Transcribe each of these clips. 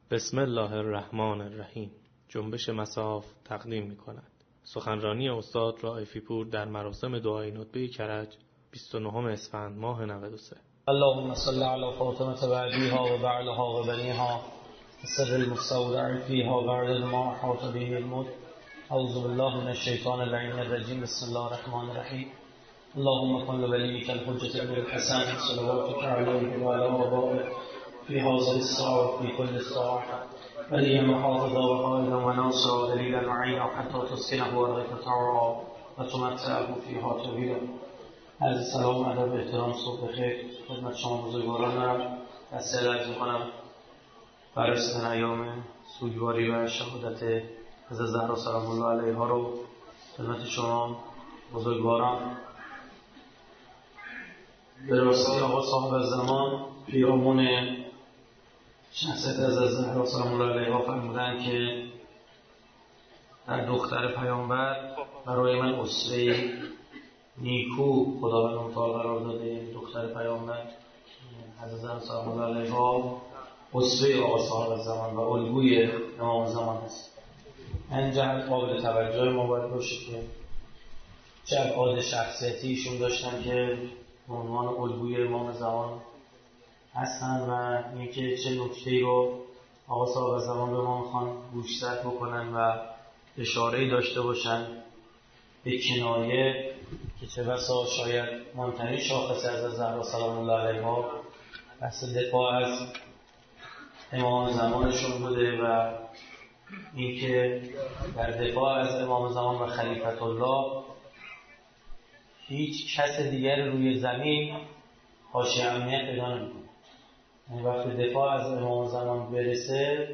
بسم الله الرحمن الرحیم. جنبش مصاف تقدیم می‌کند سخنرانی استاد رائفی پور در مراسم دعای ندبه کرج 29 اسفند ماه 93. اللهم صل علی فاطمه بعدیها و بعلها و بنیها سر المستودع فیها و عدد ما احاط به الموت. اعوذ بالله من الشیطان اللعین الرجیم. بسم الله الرحمن الرحیم. اللهم کن لولیک الحجة ابن الحسن صلواتک علیه و علی آبائه في هذه الساعة في كل الساعة وليا محافظا وقائدا وناصرا ودليلا معينا حتى تسكنه أرضك طوعا وتمتعه فيها طويلا. عرض سلام ادب احترام صبح بخیر خدمت شما بزرگواران دارم. تسلیت عرض می‌کنم بر رسیدن ایام سوگواری و شهادت حضرت زهرا سلام الله علیها رو خدمت شما بزرگواران. به راستی آقا صاحب زمان پیرامون شخصیت حضرت زهرا سلام الله علیها فرمودن که در دختر پیامبر برای من اسوه نیکو خداوند متعال قرار داده. دختر پیامبر حضرت زهرا سلام الله علیها اسوه آقا صاحب زمان و الگوی امام زمان است. این جهت قابل توجه ما باید باشه که چه ابعاد شخصیتی ایشون داشتن که به عنوان الگوی امام زمان هستن و اینکه چه نکته‌ای رو آقا صاحب زمان به ما میخوان گوشزد بکنن و اشاره‌ای داشته باشن به کنایه که چه بسا شاید مهمترین شاخص از زهرا سلام الله علیها بحث دفاع از امام زمانشون بوده و اینکه در دفاع از امام زمان و خلیفت الله هیچ کس دیگر روی زمین حاشیه امنیت پیدا نمی‌کنه. یعنی وقتی دفاع از امام زمان برسه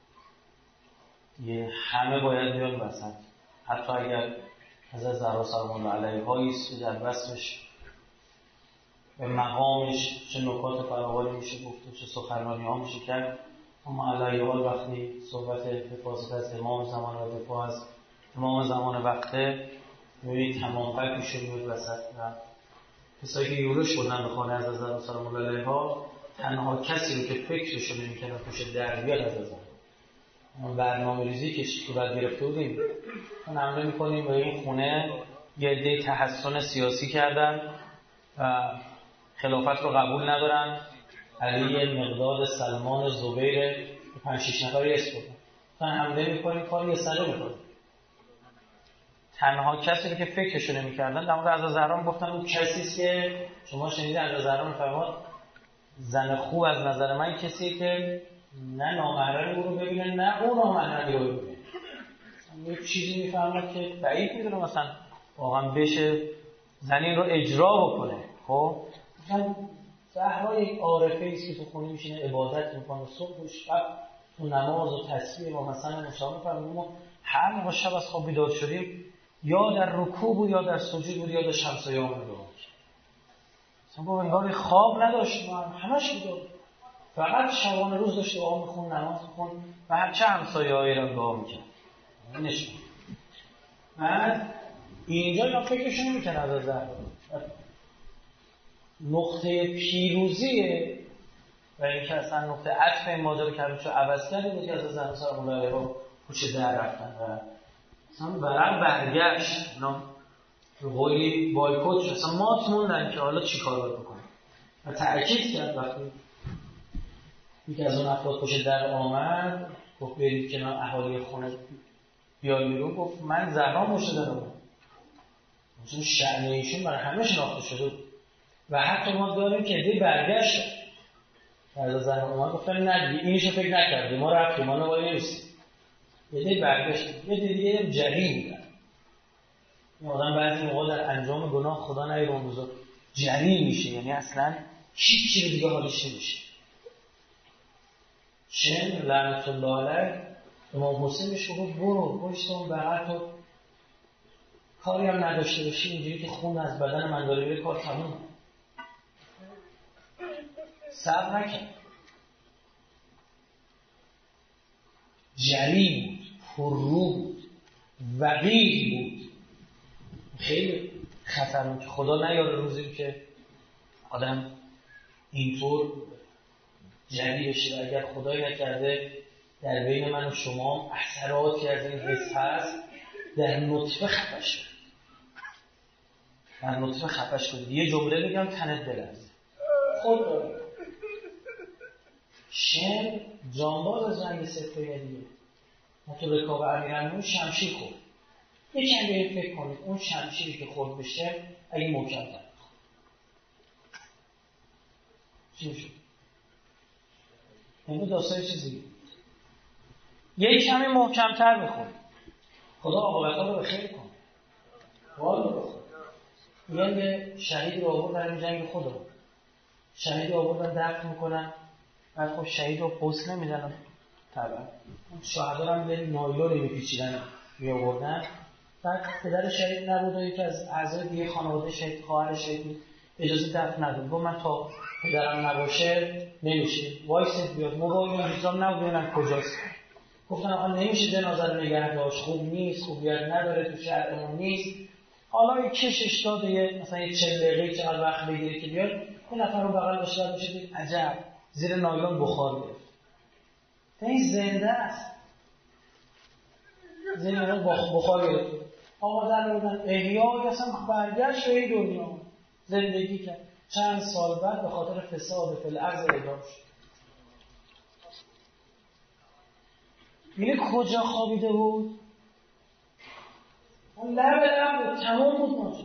همه باید بیان وسط، حتی اگر حضرت زهرا سلام الله علیها ایست که در وصفش به مقامش چه نکات فراوانی میشه گفت، چه سخنرانی ها میشه کرد، اما علیه حال وقتی صحبت حفاظت از امام زمان و دفاع از امام زمان وقته میبینید تمام قلبشون میاد وسط و کسایی که یورش بودن به خانه حضرت زهرا سلام الله علیها تنها کسی رو که فکرشو نمی‌کنه پشت در بیاد از ما برنامه ریزی که صورت گرفته بودیم ما نمره می‌کنیم به این خونه یه عده تحسن سیاسی کردن و خلافت رو قبول ندارن. علی مقداد سلمان زبیر 5-6 نفری اسم بودن تا حمله می‌کنیم کار یه سره می‌کنیم. تنها کسی رو که فکرشو نمی‌کردن در مورد حضرت زهرا گفتن اون کسی است که شما شنیدید حضرت زهرا می‌فرماد زن خوب از نظر من کسیه که نه نامحرم او رو ببینه نه او نامحرمی رو ببینه. یه چیزی میفهمد که بعید میدونه مثلا واقعا بشه زنین رو اجرا بکنه. خب مثلا زهرا یک عارفه ایست که تو خونه میشینه عبادت میکنه صبح و شب تو نماز و تسبیح و مثلا مشابه فرمودیم ما هر موقع شب از خواب بیدار شدیم یا در رکوع بود یا در سجود بود یا در همسایه‌ها رو مثلا با انگار خواب نداشت، همش بیدار، فقط شبانه روز داشت دعا میخون نماز میخون و هرچه همسایه‌هایی رو دعا میکرد. اینش بعد اینجا اینا فکرشون نمیکنه از زهرا نقطه پیروزیه و اینکه اصلا نقطه عطف این ماجرا که همیشه عوض کرده بود که از زهرا سلام الله علیها پشت در رفتن و اصلا برام برگشت اینا قولی بایکوت شد، اصلا مات موندن که حالا چی کار باید بکنن و تأکید کرد وقتی یکی از اون افراد پشت در آمد گفت برید کنار اهالی خونه بیان بیرون، گفت من زهرا مرشد دارم. مثلا شأن ایشون برای همه شناخته شده و حتی ما داریم که دی برگشت از زهرا اومد گفتن نه دیگه اینشو فکر نکردیم ما رفتیم ما نوایی نیستیم. یه دی برگشت یه دیگه جری بودن. این آدم بعضی موقع در انجام گناه خدا نیرون بزرگ جری میشه، یعنی اصلا هیچ چیز دیگه حالش نمیشه. شن لعنت الله علیه امام حسین بهش گفت برو پشتم بغل تو کاری هم نداشته باشی اینجوری که خون از بدن من داره میره کار تموم. صبر نکرد، جری بود، پررو بود، وقیح بود. خیلی خطرناک. خدا نیاره روزی که آدم اینطور جری بشه. اگر خدای نکرده در بین من و شما اثراتی از این حس هست، در نطفه خفش شد. یه جمله بگم تنت بلرزه. خود داره شن جانباز از جنگ سفریدیه. ما تو رکاب امیرالمومنین شمشیر خورد. یکم به این فکر کنید اون شمشیری که خورد بشه اگه محکم تر چی میشه؟ اینو داستان چیزی یک کمی محکم تر میخورد. خدا عاقبت‌ها رو به خیر کنه. والا بخور. میگن شهید رو آوردن این جنگ خدا. شهید رو آوردن دفن میکنن. بعد خب شهید رو پوست نمیدن طبعا. شهدا هم یه نایلونی میپیچیدن میآوردن. بعد پدر شهید نبود و یکی از اعضای دیگه خانواده شهید، خواهر شهید بود، اجازه دفن نداد. گفت من تا پدرم نباشه نمیشه. وایس بیاد. موبایل نظام نبود ببینم کجاست. گفتن آقا نمیشه جنازه رو نگه داشت، خوب نیست، خوبیت نداره، تو شهرمون نیست. حالا یه کشش داده مثلا یه 40 دقیقه چقدر وقت بگیره که بیاد. اون نفر رو بغل داشته باشه دید عجب زیر نایلون بخار گرفت. این زنده است. زیر نایلون بخار گرفت. آقا در بودن احیای اصلا برگشت به این دنیا زندگی کرد. چند سال بعد به خاطر فساد فی الارض اعدام شد. میگه کجا خوابیده بود؟ اون لب بود. تمام بود ماجرا.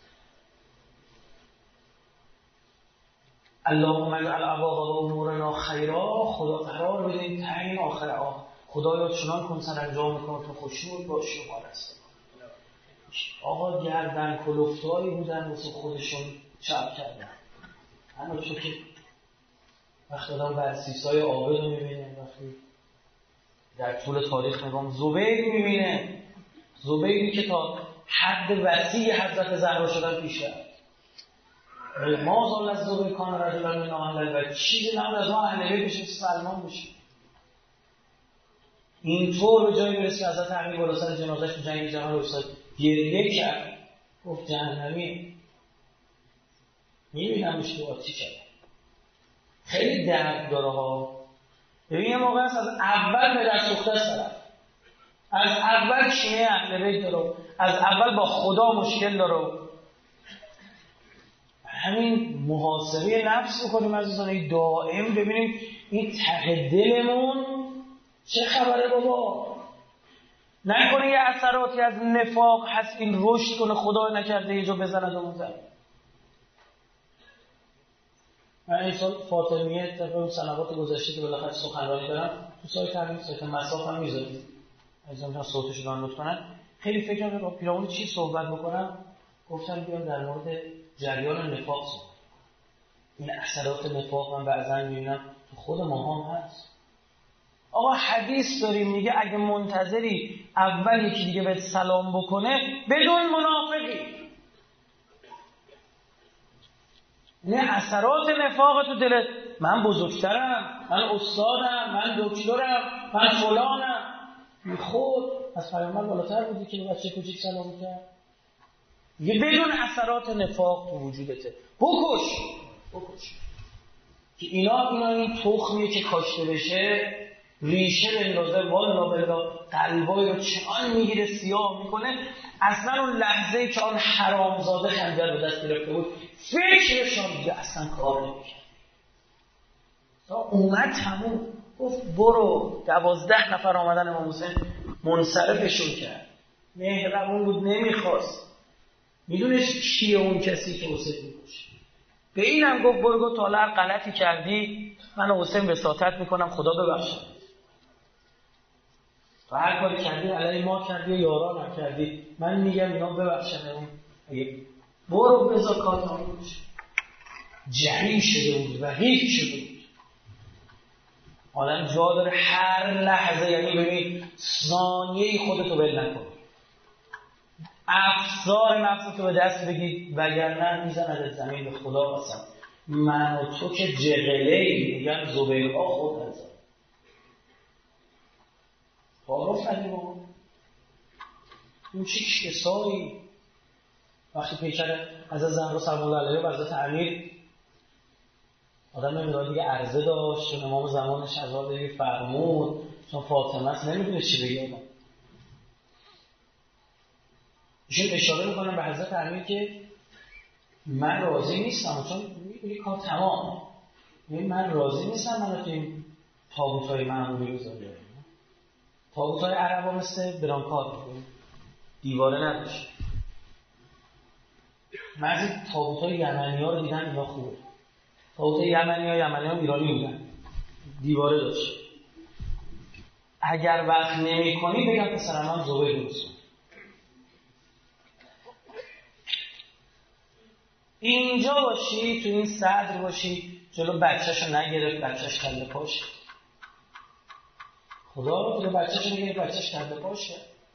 اللهم اجعل عواقب امورنا خیرا. خدا قرار بدین تعیین آخر خدایا چنان کن سرانجام میکنه تو خوشنود باشی و پارست. آقا گردن کلفتایی بودن واسه خودشون چپ کردن. اما چون که وقتی آدم برسیسای عابد رو میبینه، وقتی در طول تاریخ نگام زبیر میبینه، زبیری که تا حد وسیع حضرت زهرا شدن پیش رفت. ما زال از زبیر کان رجلا من اهل البیت. چیزی نبود از ما اهل بیت بشه سلمان بشه. اینطور به جایی برسه که حضرت امیر بالا سر جنازه‌اش تو جنگ جهان استاد گریه کرد. گفت جهنمی میبینمش تو آتیش شد. خیلی درد داره ها. ببین یه موقع است از اول به دست سوخته است. از اول کینه اهل بیت داره. از اول با خدا مشکل داره. همین محاسبه نفس بکنیم عزیزان. این دائم ببینیم این ته دلمون چه خبره بابا. نکنه یه اثراتی از نفاق هست این رشد کنه خدا نکرده یه جا بزند و بزند. من این سال فاطمیه طبق اون سنوات گذشته که بالاخره سخنرانی دارم تو سایت همین سایت مساف هم میذاریم عزیزان میتونن صوتش رو نوت کنن. خیلی فکر کردم با پیرامون چی صحبت بکنم. گفتم بیام در مورد جریان نفاق صحبت. این اثرات نفاق من بعضا میبینم تو خود ما هم هست. آقا حدیث داریم میگه اگه منتظری اول یکی دیگه بهت سلام بکنه بدون منافقی. نه اثرات نفاق تو دلت. من بزرگترم، من استادم، من دکترم، من فلانم. خود از پیامبر بالاتر بودی که بچه کوچیک سلام می‌کرد. یه بدون اثرات نفاق تو وجودته. بکش که این تخمیه که کاشته بشه ریشه بندازه. والا بلا قلبای رو چنان میگیره سیاه میکنه. اصلا اون لحظه‌ای که آن حرامزاده خنجر به دست گرفته بود فکرشان دیگه اصلا کار نمی‌کرد. تا اومد تموم گفت برو. 12 نفر آمدن امام حسین منصرفشون کرد. مهربون بود نمیخواست. میدونش کیه اون کسی که حسین میکشه. به اینم گفت برو تا هر غلطی کردی من حسین وساطت میکنم خدا ببخشد. تو هر کاری کردی علیه ما کردی و یارا نکردی من میگم اینا ببخشن. برو بذار کار تموم بشه. جری شده بود و هیچ شده بود. آدم جا داره هر لحظه یعنی ببین ثانیه‌ای خودتو ول نکن. افسار نفستو به دست بگید وگرنه میزند زمین به خدا قسم. من و تو که جغله‌ای میگن زبیرها خود نزد. تعارف ندیم این چی کسایی وقتی پیکر از زهرا سلام الله علیها و حضرت امیر آدم نمیداد دیگه عرضه داشت چون امام زمانش از آن دیگه فرمود چون فاطمه است نمیدونه چی بگه. ایشون اشاره میکنم به حضرت امیر که من راضی نیستم، چون میگه کار تمام، من راضی نیستم منو تو این تابوت‌های معمولی بذاری. تابوت‌های عربا مثل برانکار دیواره نداشت. من از این تابوت‌های یمنی‌ها رو دیدم، اینا خوبه. تابوت‌های یمنی‌ها ایرانی بودن، دیواره داشت. اگر وقت نمی‌کنی بگم پسر من زبیر درست کن. اینجا باشی، تو این صدر باشی، جلو بچه‌شو نگرفت، بچه‌ش کله پاش. خدا رو جلو بچه‌شو نگرفت، بچه‌ش کله پاش.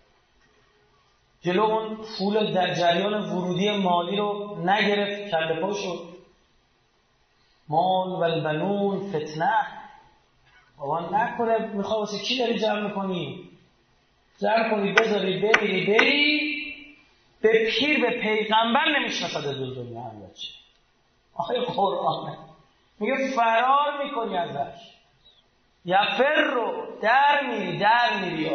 جلو اون پول در جریان ورودی مالی رو نگرفت، کله پا شد. مال و البنون فتنه. بابا نکنه میخواه واسه کی داری جمع میکنی؟ جمع کنی بذاری بری به پیر به پیغمبر نمیشناسد از دنیا هم بچه. آخه قرآن میگه فرار میکنی ازش. یفر رو در میری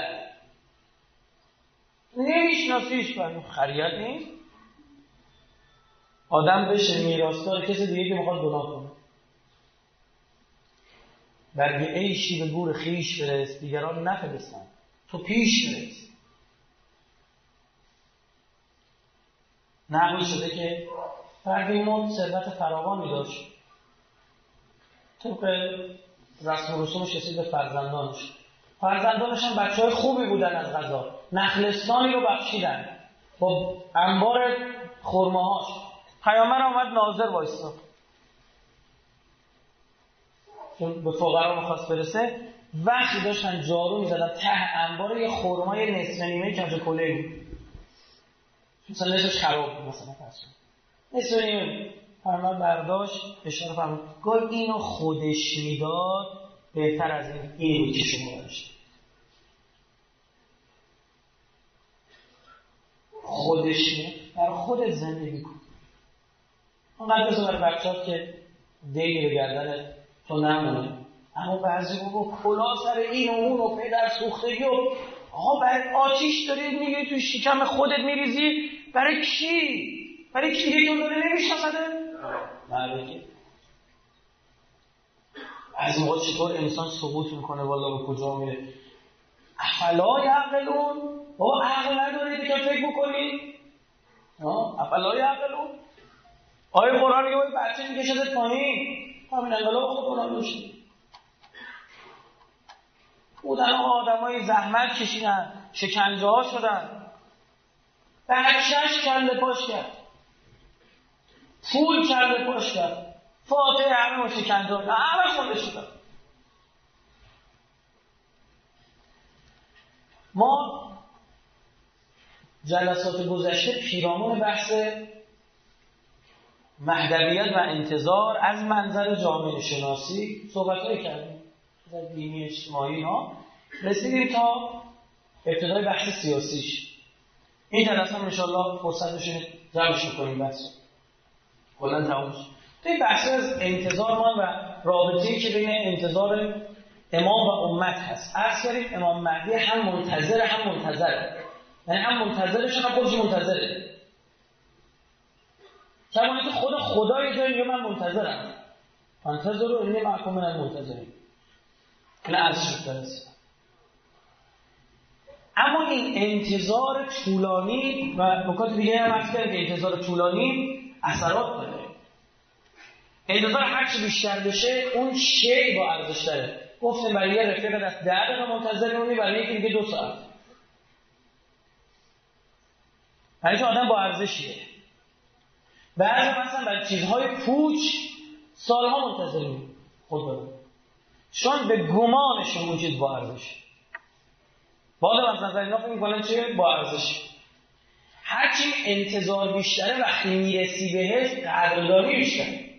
نمیشناسیش، برای خریت نیست. آدم بشه میراثدار کسی دیگه که میخواد گناه کنه. برگ عیشی به گور خیش برس، دیگران نفرستن، تو پیش برس. نقل شده که فردی مرد ثروت فراوانی داشت، طبق رسم و رسومش رسید به فرزندانش. فرزندانش هم بچه‌های خوبی بودن از قضا، نخلستانی رو بخشیدن با انبار خرماهاش. پیامبر آمد ناظر وایساد، چون به فقرا می‌خواست برسه. وقتی داشتن جارو می‌زدن ته انبار یه خرمای نصف نیمه کنج کله بود، مثلا نصفش خراب بود، مثلا نصف نیمه. پیامبر برداشت اشاره فرمود، گفت اینو خودش میداد بهتر از این بود که شما داشت. خودش میداد، برای خودت زندگی کن. اونقدر بذار برای بچه‌ها که دیگه به گردن تو نمونه. اما بعضی بابا کلا سر این و اون و پدر سوختگی و آقا برای آتیش داری میگیری توی شکم خودت میریزی. برای کی؟ برای کی دیگه داره نمیشناسده؟ برای از موقع چطور انسان سقوط میکنه والا به کجا میره. افلا یعقلون، بابا عقل نداری دیگه فکر بکنی. افلا یعقلون. آیه قرآن میگه باید بچه میکشدت پایین، همین انقلاب خود قرآن میشید. بودن آدمای زحمت کشیدن، شکنجه ها شدن، بچهش کله پاش کرد، پول کله پاش کرد، فاتحه همه شکنجه ها، همه خونده شدن. ما جلسات گذشته پیرامون بحث مهدویت و انتظار از منظر جامعه شناسی صحبت‌هایی کردیم، از دینی اجتماعی ها رسیدیم تا ابتدای بحث سیاسیش. این جلسه هم انشاءالله فرصت بشه جمعش می‌کنیم بحث کلاً تموم شد. توی بحث از انتظار ما و رابطه‌ای که بین انتظار امام و امت هست. عرض کردیم امام مهدی هم منتظره هم منتظره، یعنی هم منتظرش هم خودش منتظره. کمانی که خود خدا یه جایی میگه من منتظرم، منتظر و اینه محکوم من منتظریم. این عرض شد درست. اما این انتظار طولانی و نکات دیگه هم عرض کردیم که انتظار طولانی اثرات داره. انتظار هرچی بیشتر بشه اون شی با ارزش داره. گفتیم برای یه رفیق دست 10 دقیقه منتظر میمونی، برای یکی دیگه 2 ساعت. برای که آدم با ارزشیه. بعضی مثلا برای چیزهای پوچ سالها منتظر میمونی. خود بدون چون به گمانشون اون چیز با ارزش. بعضی مثلا اینا فکر می‌کنن چیه با ارزش. هرچی انتظار بیشتره وقتی میرسی بهش قدردانی بیشتره.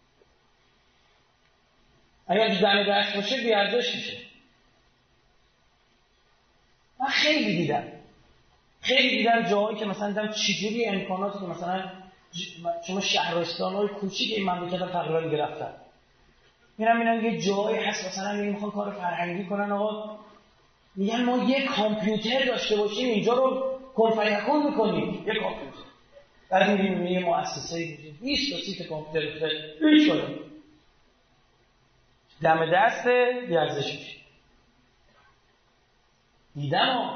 اگر دم دست باشه بیارزش میشه. من خیلی دیدم جاهایی که مثلا دیدم چجوری امکاناتی که مثلا شما شهرستان‌های کوچیک این مملکت تقریبا گرفتن. میرن یه جایی هست مثلا میخوان کار فرهنگی کنن، آقا میگن ما یه کامپیوتر داشته باشیم اینجا رو کن فیکون میکنیم، یه کامپیوتر. بعد میریم یه مؤسسه‌ای میشیم 20 تا 30 تا کامپیوتر هیچ کنیم، دم دست بیارزش میشه. دیدم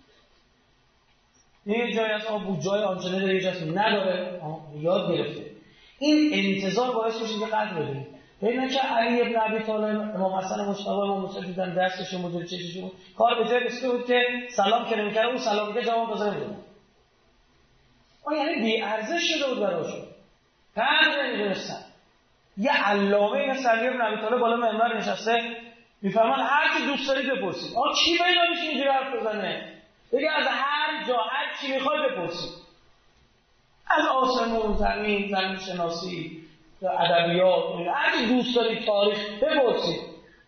یه جایی از بود جای آنچنه داره یه جایی نداره، یاد گرفته. این انتظار باعث میشه که قدر بدونید. ببینن که علی ابن ابی طالب، امام حسن مجتبی، امام موسی دیدن دستشون بود چششون کار به جای رسیده بود که سلام کنه میکرد، اون سلام میگه جواب داده نمیدونه. اون یعنی بی ارزش شده بود براشون، قدر نمیدونستن. یه علامه مثل علی ابن ابی طالب بالا منبر نشسته میفرمان هر کی دوست دارید بپرسید. کی پیدا میشه اینجوری حرف بزنه؟ بگه از هر جا هر چی میخواد بپرسید، از آسمون، زمین شناسی، ادبیات، هر چی دوست دارید، تاریخ بپرسید.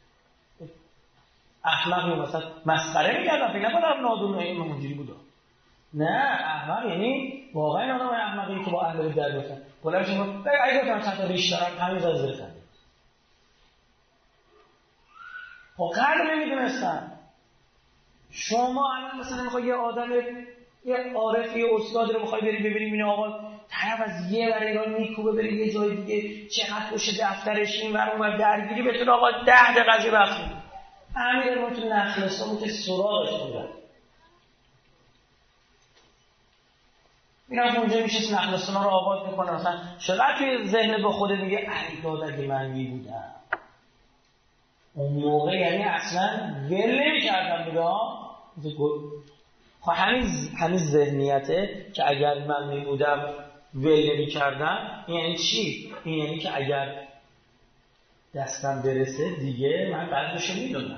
احمقی مثلا مسخره میکردن، فکر نکنم نادون این اونجوری بود. نه، احمق یعنی واقعا آدم احمقی که با اهل بیت در بیفتن. کلا شما اگه گفتم چند تا ریش دارن همین زیر خنده. خب قدر نمیدونستن. شما الان مثلا میخوای یه آدم، یه عارف، یه استاد رو میخوای بری ببینیم، این آقا طرف از یه ور ایران میکوبه بری یه جای دیگه، چقدر باشه دفترش این ور اون ور درگیری بتونه آقا 10 دقیقه از وقت میده. امیر ما تو نخلستان که سراغش بودن میرفت اونجا میشه نخلستان رو آباد میکنه. مثلا چقدر توی ذهن به خودت میگه ای داد اگه من میبودم اون موقع، یعنی اصلا ول نمی‌کردم دیگه. خب همین ذهنیته که اگر من میبودم ول نمی‌کردم، این یعنی چی؟ این یعنی که اگر دستم برسه دیگه من قدرشو میدونم.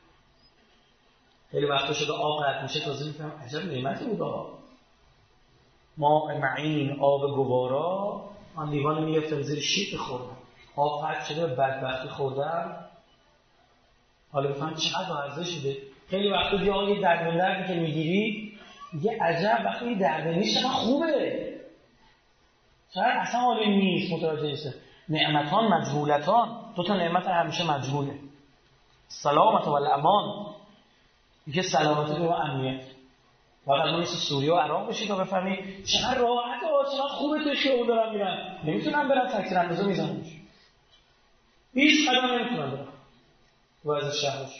خیلی وقتا شده آب قطع میشه تازه میفهم عجب نعمتی بود آقا. ما معین آب گوارا، من لیوان میگفتم زیر شیط خوردم، آب قطع شده به بدبختی خوردم، حالا بفهم چقدر ارزش شده. خیلی وقتا دیگه آقا یه دردی که میگیری دیگه عجب وقتی یه درد نیست چقدر خوبه، شاید اصلا حالی نیست. متوجه نیست. نعمتان مجهولتان، دو تا نعمت همیشه مجهوله، سلامت و الامان. میگه سلامتی و امنیت. واقعا مثل سوریه و عراق بشید تا بفهمی چقدر راحت و چقدر خوبه توی خیابون دارم میرم، نمیتونم برم تاکسی اندازه میزنمش 20 قدم نمیتونم برم تو از شهرش.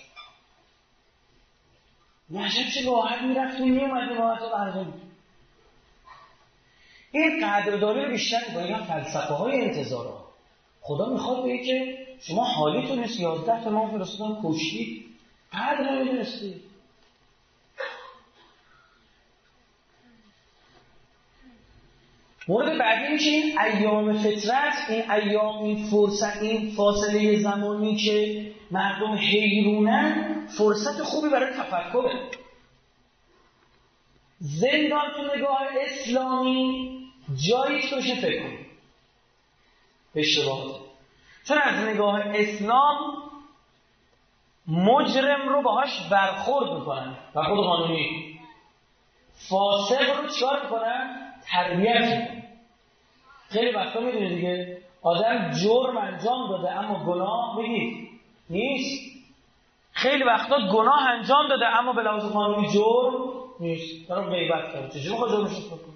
نجب چه راحت میرفتیم میومدیم راحت و برزم. این قدردانی رو بیشتر با این فلسفه های انتظارها. خدا میخواد بگه که شما حالیتون نیست 11 تا ما فرستادن کشتی قدر نمیدونستی. مورد بعدی میشه این ایام فطرت، این ایام، این فرصت، این فاصله زمانی که مردم حیرونن، فرصت خوبی برای تفکره. زندان تو نگاه اسلامی جایی که توشه فکر کنی اشتباهاته، چون از نگاه اسلام مجرم رو باهاش برخورد میکنن، برخورد قانونی. فاسق رو چیکار میکنن؟ تربیت میکنن. خیلی وقتا میدونی دیگه آدم جرم انجام داده اما گناه میگید نیست. خیلی وقتا گناه انجام داده اما به لحاظ قانونی جرم نیست، دارم غیبت کرد. چجوری میخواد جرمش رو کنه؟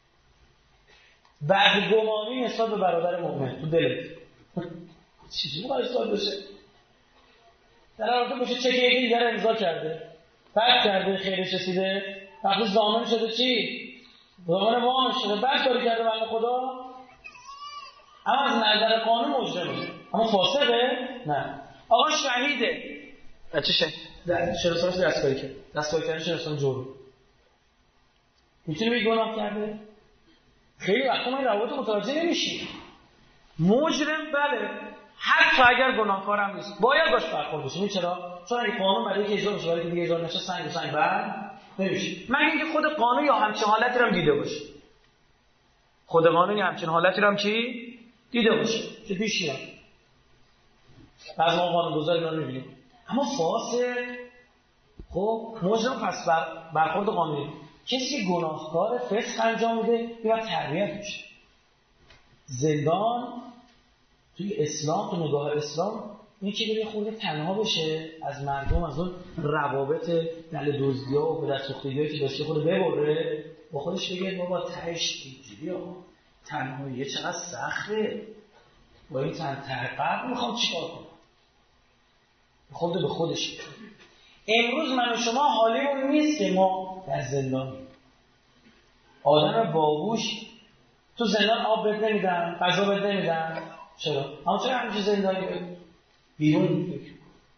بدگمانی نسبت به برادر مؤمن تو دلت چجوری میخواد اصلاح بشه؟ در حالت باشه چه که یکی دیگر امضا کرده، بد کرده، خیرش رسیده، وقتی ضامن شده چی؟ ضامن وام شده، بد کاری کرده بنده خدا، اما از نظر قانون مجرمه، اما فاسقه؟ نه. آقا شهیده، چه شهید؟ شرسانش دستکاری کرد، دستکاری کردن شرسان جرم، میتونی بگی گناه کرده؟ خیلی وقتا ما این روابط متوجه نمیشیم. مجرم بله، حتی اگر گناهکارم نیست باید باش برخورد بشه. چرا؟ چون اگه قانون برای که اجرا بشه، برای که دیگه اجرا نشه سنگ و سنگ بند نمیشه. مگه اینکه خود قانون یا همچین حالتی رو هم دیده باشه. خود قانون یا همچین حالتی رو هم چی دیده باشه که پیش میاد. بعضی ما قانون‌گذار اینا رو می‌بینیم. اما فاسق خب مجرم پس برخورد قانونی. کسی که گناهکار فسق انجام میده باید تربیت بشه. زندان توی اسلام، تو نگاه اسلام این که بره خورده تنها بشه از مردم، از اون روابط دل دزدی‌ها و به دست سوختگی‌هایی که داشته خورده ببره، با خودش بگه بابا تهش اینجوری ها، تنهایی چقدر سخته، با این قبل میخوام چیکار کنم. خورده به خودش. امروز من و شما حالیمون نیست که ما در زندانیم. آدم باهوش تو زندان آب بهت نمیدن، غذا بهت نمیدن. چرا؟ اما چرا همیشه زندانی بهت بیرون میگه؟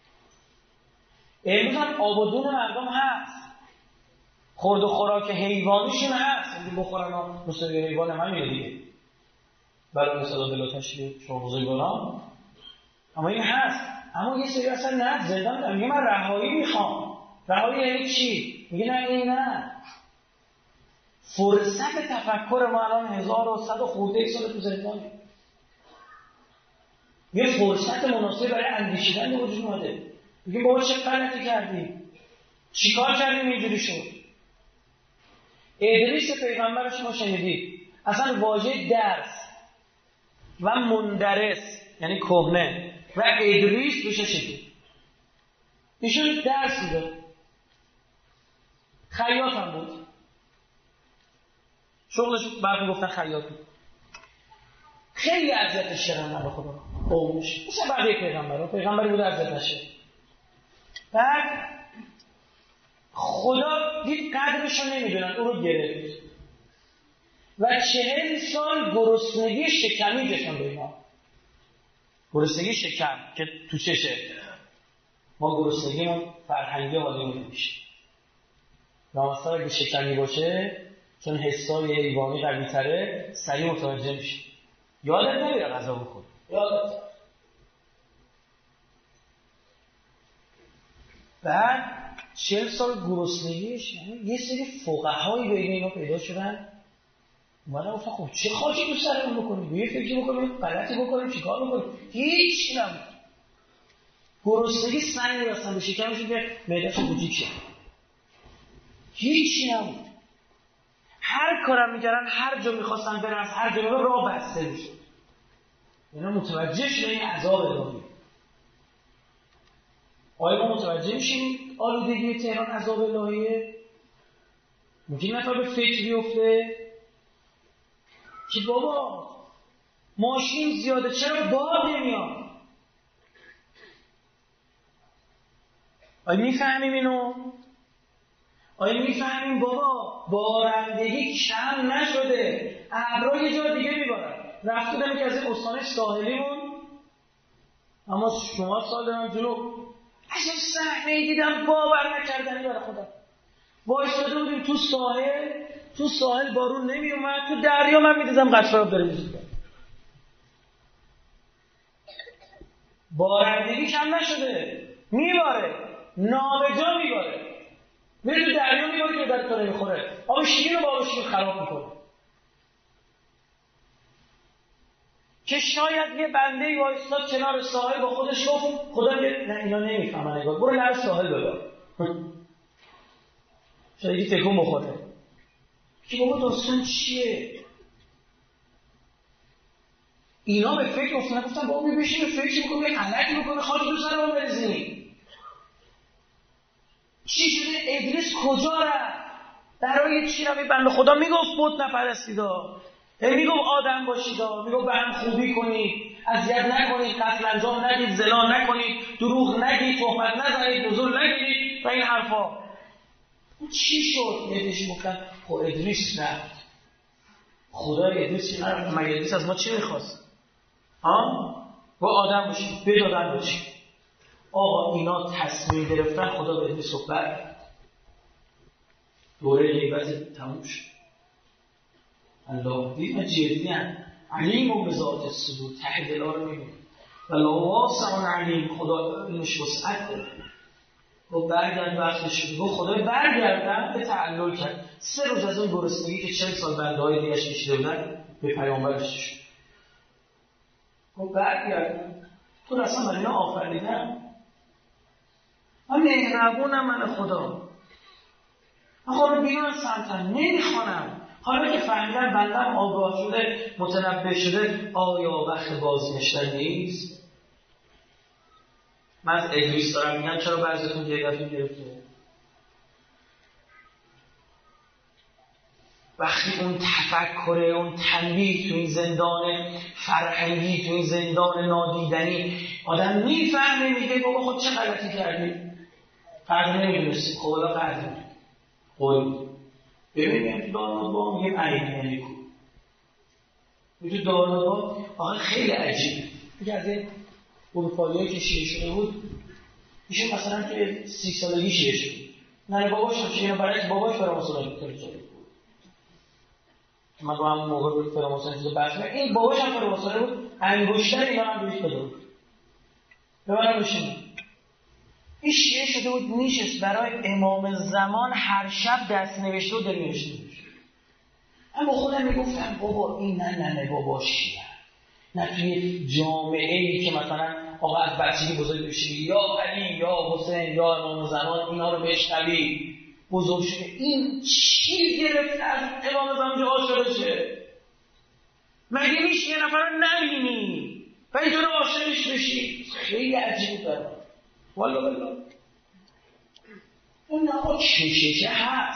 امروز هم آبادون مردم هست، خورد و خوراک حیوانیشون هست، یعنی بخورن و مصدقی حیوان همینه دیگه، برای مثلا دل تشریف شما بزرگواران. اما این هست. اما یه سری اصلا نه، زندان دارم، میگه من رهایی میخوام. رهایی یعنی چی؟ میگه نه این نه. فرصت تفکر ما الان 1100 خورده سال تو زندانیم. یه فرصت مناسب برای اندیشیدن به وجود اومده. میگه بابا چه غلطی کردیم؟ چیکار کردیم اینجوری شد؟ ادریس پیغمبرش ما شنیدید. اصلا واژه درس و مندرس یعنی کهنه و ادریس دوشه شدید. ایشون درس میداد. خیاط هم بود. شغلش برمی گفتن خیاط بود. خیلی اذیتش کردن به خدا. قومش. مثل بقیه پیغمبری بود اذیت نشه. بعد خدا دید قدرش رو نمیدونن، او رو گرفت و 40 سال گرسنگی شکمی کشوند به اینا. گرسنگی شکم که تو چشه ما گرسنگیمون فرهنگی حالیمون نمیشه. نامسته اگه شکمی باشه چون حسای حیوانی قوی تره سریع متوجه میشه. یادت نمیره غذا بخور. یادت. بعد 40 سال گرسنگیش، یعنی یه سری فقهایی بین اینا پیدا شدن اومدن گفتن خب چه خاکی تو سرمون بکنیم؟ یه فکری بکنیم، غلطی بکنیم، چیکار بکنیم؟ هیچ نبود. گرسنگی سنگ می‌رسن به شکمشون که معده‌ش کوچیک شه. هیچی نبود. هر کارم می‌کردن، هر جا می‌خواستن برن، هر جا راه بسته می‌شد. اینا متوجه شدن این عذاب الهی. آیا ما متوجه میشیم آلودگی تهران عذاب الهیه؟ ممکن نفر به فکر بیفته که بابا ماشین زیاده چرا باد نمیاد؟ آیا میفهمیم اینو؟ آیا میفهمیم بابا بارندگی کم نشده، ابرا یه جا دیگه میبارن. رفتم که از این استان ساحلیمون، اما شما سال دارم جنوب از این صحنه دیدم باور نکردنی برای خدا. وایساده بودیم تو ساحل بارون نمی اومد، تو دریا من میدیدم قطرات داره میزنه. بارندگی کم نشده، میباره، نابجا میباره. میره تو دریا میباره که در تو نمیخوره. آب شیرین رو با آب شیرین خراب میکنه. که شاید یه بنده وایستاد کنار ساحل با خودش گفت خدا نه اینا نمیفهمن، نگاه برو لب ساحل ببر. شاید یکی تکون بخوره که بابا داستان چیه؟ اینا به فکر افتادن، گفتن بابا بشین به فکر میکنم یه غلطی بکنه خاک تو سرمون بریزیم. چی شده؟ ادریس کجا رفت؟ برای چی رفت؟ بنده خدا میگفت بت نپرستیدا، میگفت آدم باشیدا، میگفت به هم خوبی کنید، اذیت نکنید، قتل انجام ندید، زنا نکنید، دروغ نگید، تهمت نزنید، نزول نگیرید و این حرفا. چی شد؟ ادریس گفتن خب ادریس رفت. خدای ادریس نرفت. مگه ادریس از ما چی میخواست؟ با آدم باشید، بدادن باشید. آقا اینا تصمیم گرفتن، خدا به ادریس رو برگرد. دوره غیبت تموم شد. الله دید و جدی هم علیم و بذات الصدور، ته دلا رو میبینه و واسع علیم، خدا علمش وسعت داره. و برگرد وقتش شد. و خدای برگردن به تعلل کرد. 3 روز از اون گرسنگی که 40 سال بنده های دیگهش کشیده بودن به پیامبرش شد. و برگردن تو اصلا من اینا آفریدم، من مهربونم، من خدا، من خدا بیرون سلطن نمیخوانم. حالا که فهمیدن بندم آگاه شده، متنبه شده، آیا وقت بازگشتن نیست؟ من از ادریس دارم میگم چرا بعضیتون گریه‌تون گرفته؟ وقتی اون تفکر، اون تنبیه تو این زندان فرهنگی، تو این زندان نادیدنی آدم میفهمه، میگه بابا خود چه غلطی کردی؟ قدر نمیدونستی، خب حالا قدر نمیدونستی. قول ببینیم تو دارناد با میگیم عیدی کو تو دارناد با آخه خیلی عجیبه. دیگه از این اروپایی‌هایی که شیعه شده بود ایشون مثلا توی 30 سالگی شیعه شده. نه باباش هم شیعه، برای باباش فراماسونی بود. من با همون موقع بود فراماسونی تو بحث می‌کردم. این باباش هم فراماسونی بود، انگشتر اینا هم روش داده بود. ببرم بشین. این شیعه شده بود میشست برای امام زمان هر شب دست نوشته و دل نوشته بود. من با خودم میگفتم بابا این نه بابا شیعه. نه توی جامعه‌ای که مثلا آقا از بچگی بزرگ بشی یا علی یا حسین یا امام زمان اینا رو بشنوی بزرگ شده، این چی گرفته از امام زمان که عاشق بشه؟ مگه میشه یه نفر رو نبینی و اینطور عاشقش بشی؟ خیلی عجیب داره والله. اون آقا کششه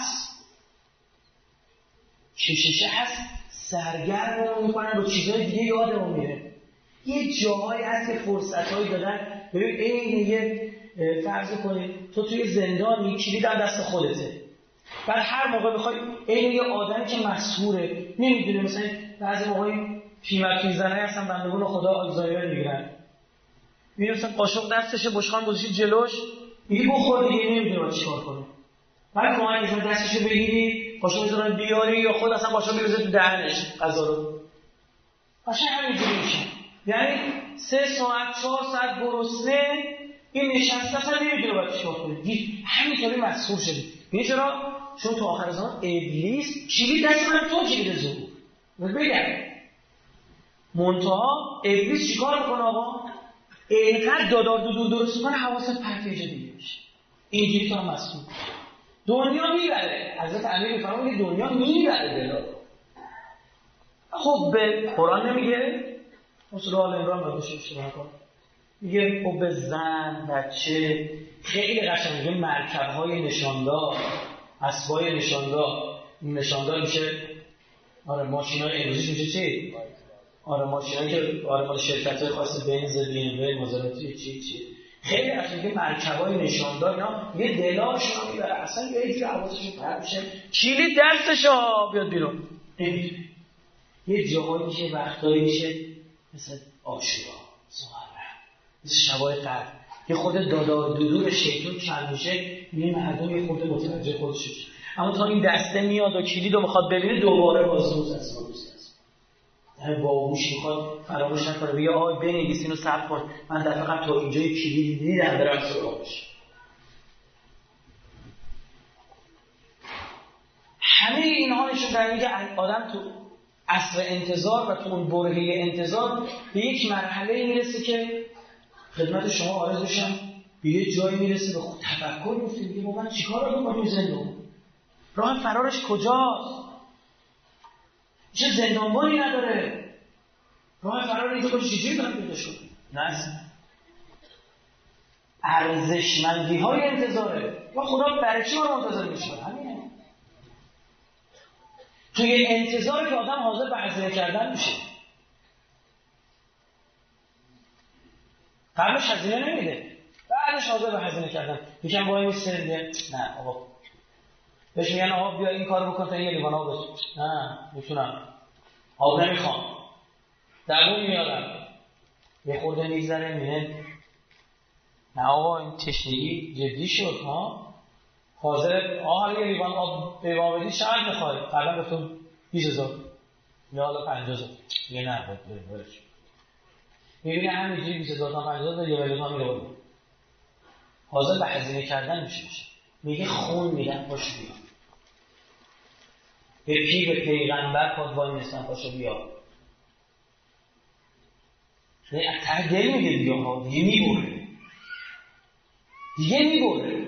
هست سرگرم میکنن با چیزهای دیگه یادمون میره. یه جاهایی هست که فرصتهایی دادن. ببین این یه فرض کنید تو توی زندانی کلید هم دست خودته، بعد هر موقع بخوای این یه آدمی که مسحوره نمیدونه، مثلا بعضی موقعی پیمک میزنه هستن بندگون خدا آلزایمر میگیرن، میگه مثلا قاشق دستشه بشقاب گذاشتی جلوش میگه بخور دیگه، نمیدونه چیکار کنه. بعد کمک می‌کنه دستشو بگیری قاشق بزنه بیاری یا خود اصلا قاشق بریزه تو دهنش غذا رو. قشنگ همینجوری میشه. یعنی 3 ساعت 4 ساعت گرسنه این نشسته اصلا نمیدونه باید چیکار کنه. همینطوری مسحور شده. میگه چرا؟ چون تو آخر زمان ابلیس کلید دست من، تو کلید ظهور. بگم منتها ابلیس چیکار میکنه آقا؟ اینقدر دادار دودور درست میکنه حواست پرت یه جا دیگه میشه. اینجوری تو هم مسحور. دنیا میبره. حضرت امیر میفرماید که دنیا میبره بلا. خب به قرآن نمیگه؟ سوره آل عمران برداشته اشتباه کنه. میگه خب به زن، بچه خیلی قشنگ میگه مرکب‌های نشاندار، اسبای نشاندار. نشاندار میشه آره ماشینای امروزیش میشه چی؟ آره ماشینایی که آره مال شرکت‌های خاص بنز، بی ام دبلیو، مازراتتی چی خیلی قشنگ میگه مرکب‌های نشاندار اینا یه دلارشون رو میبره اصلا یه جوری حواسشون پرت میشه کلید دستشو بیاد بیرون. نمیدونه یه جاهایی که وقتایی میشه مثل آشورا، سوهرم، مثل شبای قدر یه خود دادار دودور شیطون کم میشه، یه مردم یه خود متوجه خودش میشه. اما تا این دسته میاد و کلید رو میخواد ببینه دوباره بازروز از یعنی باهوش میخواد فراموش نکنه بگه آی بنویس اینو ثبت کن، من دفعه قبل تا اینجای کلید دیدم برم سراغش. همه اینها نشون داره میگه آدم تو عصر انتظار و تو اون برهه انتظار به یک مرحله میرسه که خدمت شما عرض بشم به یه جایی میرسه به خود تفکر میفته، میگه با من چیکار رو بکنم زندان؟ راه فرارش کجاست؟ چه زندانبانی نداره؟ راه فرار اینجا باشه چجوری دارم پیدا شد؟ نه ارزشمندی های انتظاره. یا خدا برای چی ما منتظر میشه؟ همینه. توی انتظار که آدم حاضر به هزینه کردن میشه. قبلش هزینه نمیده، بعدش حاضر به هزینه کردن. میگن با این سنده نه آقا، بهش میگن آقا بیا این کارو بکن تا یه لیوان آب بده. نه میتونم، آب نمیخوام، دوون میارم. یه خورده میگذره میگه نه آقا این تشنگی جدی شد ها، حاضر آقا یه لیوان آب به ما بدی چقدر میخوای؟ قبلا گفتم 20000 یا حالا 50000. یه نه بود میبینی همینجوری 20000 تا 50000 یه لیوان میره بود. حاضر به هزینه کردن میشه. میگه خون میدن پاشو بیا، به پیر پیغمبر پاد وای میستن پاشو بیا. نه ته دل میگه دیگه ها، دیگه میبره.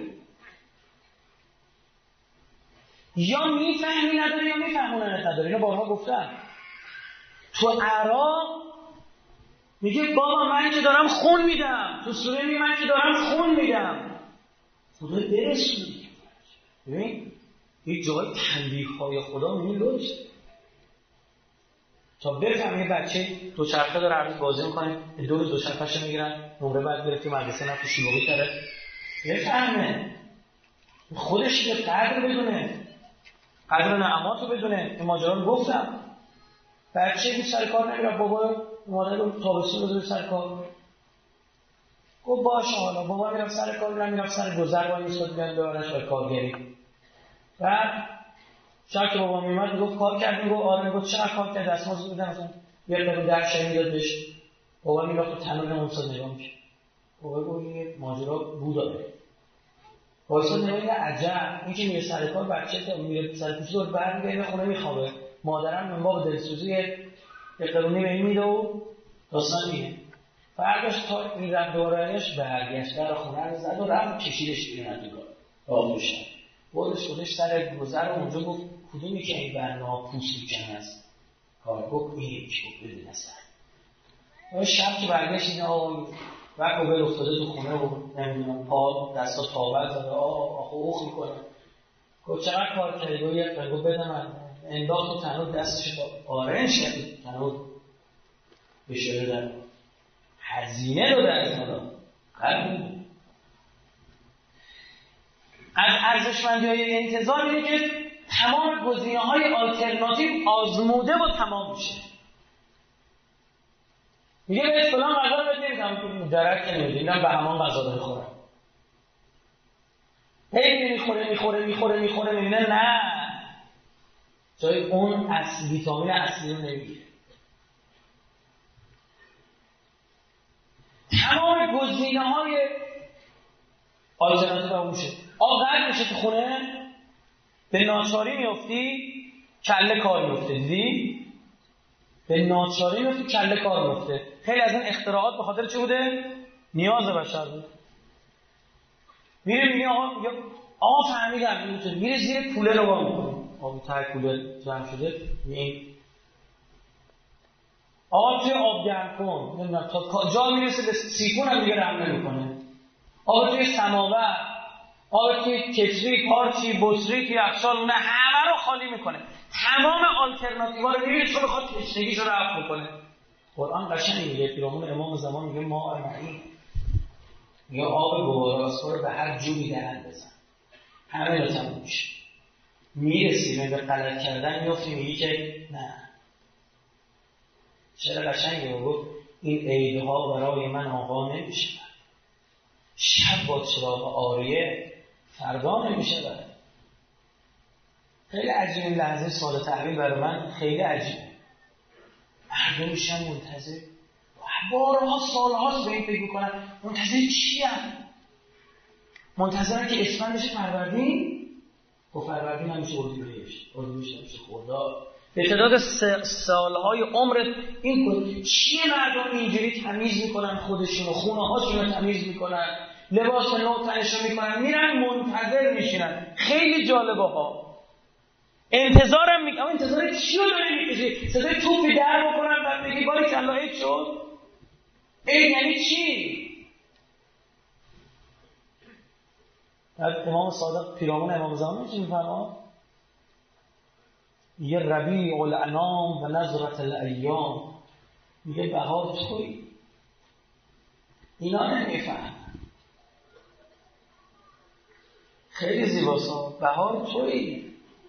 یا میفهمی نداره یا میفهموننت نداره. اینو بارها گفتم. تو عراق میگه بابا من که دارم خون میدم، تو سوره میگه من که دارم خون میدم. خدا برسون. ببین یک جای تنبیه های خدا میبینی لوش تا بفهم یه بچه دوچرخه داره هر روز بازی میکنه، دو روز دوچرخه‌شو میگیرن، نمره بعد گرفت مدرسه رفت شلوغی کرده، بفهمه خودش یه قدر بدونه، قدر نعماتو بدونه. این ماجرا رو گفتم. بچه که سر کار نمیره، بابا مادر رو تابستون بذاره سر کار، گفت باشه حالا بابا میرم سر کار، میرم سر گذر وای میستاد میاد ببرنش به کارگری. بعد شب که بابا میومد گفت کار کردیم، گفت آره. گفت چقدر کار کرد؟ دستمزد بودن مثلا یه قرون درش میداد بهش. بابا میرفت تو تنور اونسا نگاه میشه. بابا گفت این ماجرا بو داره. وایسا نگاه عجب، این که میره سر کار بچه تا میره سر کوچه دور برمیگرده خونه میخوابه، مادرم من بابا دلسوزی یه قرونی به این میده و داستان میگه. فرداش تا این رفت دورهش برگشت در خونه رو زد و رفت کشیدش بیرون از دیوار آغوشم خودش سر گذر و اونجا گفت کدومی که این برنامه پوست میکنه از کار؟ گفت این که گفت بدون اصلا. و شب که برگشت این آقا و کوبل افتاده تو خونه و نمیدونم پا دستا تابت زده آخو اوخ میکنه. گفت چقدر کار کردی؟ گفت یک قرن. گفت بده من. انداخت تو تنور دستش آرنج کرد تنور بشه در هزینه داده از خدا. قربون از ارزشمندی‌های انتظار اینه که تمام گزینه‌های آلترناتیو آزموده و تمام میشه. میگه به فلان غذا رو نمیدونم درک نمیدونم اینم به همان غذا داره خورم. هی میخوره میبینه نه جای اون ویتامین اصلی رو نمیگیره. تمام گزینه‌های آلترناتیو رو میشه. آب قرد میشه تو خونه به ناچاری میفتی کله کار میفته. دیدی؟ به ناچاری میفتی کله کار میفته. خیلی از این اختراعات به خاطر چه بوده؟ نیاز بشر بود. میره میگه آقا فهمیدم میره زیر کوله نگاه میکنه. آب ته کوله جمع شده این آب توی آب گرم کن نمیدونم تا جا میرسه به سیفون هم دیگه رحم نمیکنه. آب توی سماور، آب توی کتری، پارچی، بطری، توی یخچال، نه همه رو خالی میکنه. تمام آلترناتیوها رو میبینه چون بخواد تشنگیشو رفع بکنه. قرآن قشنگ میگه، پیرامون امام زمان میگه ما معین، میگه آب گواراسپا رو به هر جوری دهن بزن همه رو تموم میشه. میرسیم به غلط کردن میفتیم میگه که نه. چرا قشنگه؟ گفت این عیدها برای من آقا نمیشه، شب با چراغ آریه فردا نمیشه. خیلی عجیب این لحظه سال تحویل برای من خیلی عجیبه. مردم میشن منتظر، بارها سالهاست به این فکر میکنن منتظر چی هم؟ منتظرن که اسفند بشه فروردین و فروردین همیشه اردیبهشت همیشه خرداد. به تعداد سالهای عمرت این کن چیه مردم اینجوری تمیز میکنن خودشونو، خونه هاشونو تمیز میکنن، لباس نو تنشون میکنن، میرن منتظر میشینن. خیلی جالبه ها. انتظارم میگم انتظار چی رو داری میکشی؟ صدای توپی در بکنن بعد بگی باری کلا عید شد؟ عید یعنی چی؟ بعد امام صادق پیرامون امام زمان چی میفرما؟ یه ربیع الانام و نظرت الایام، میگه بهار توی. اینا نمیفهم. خیلی زیباست بهار توی.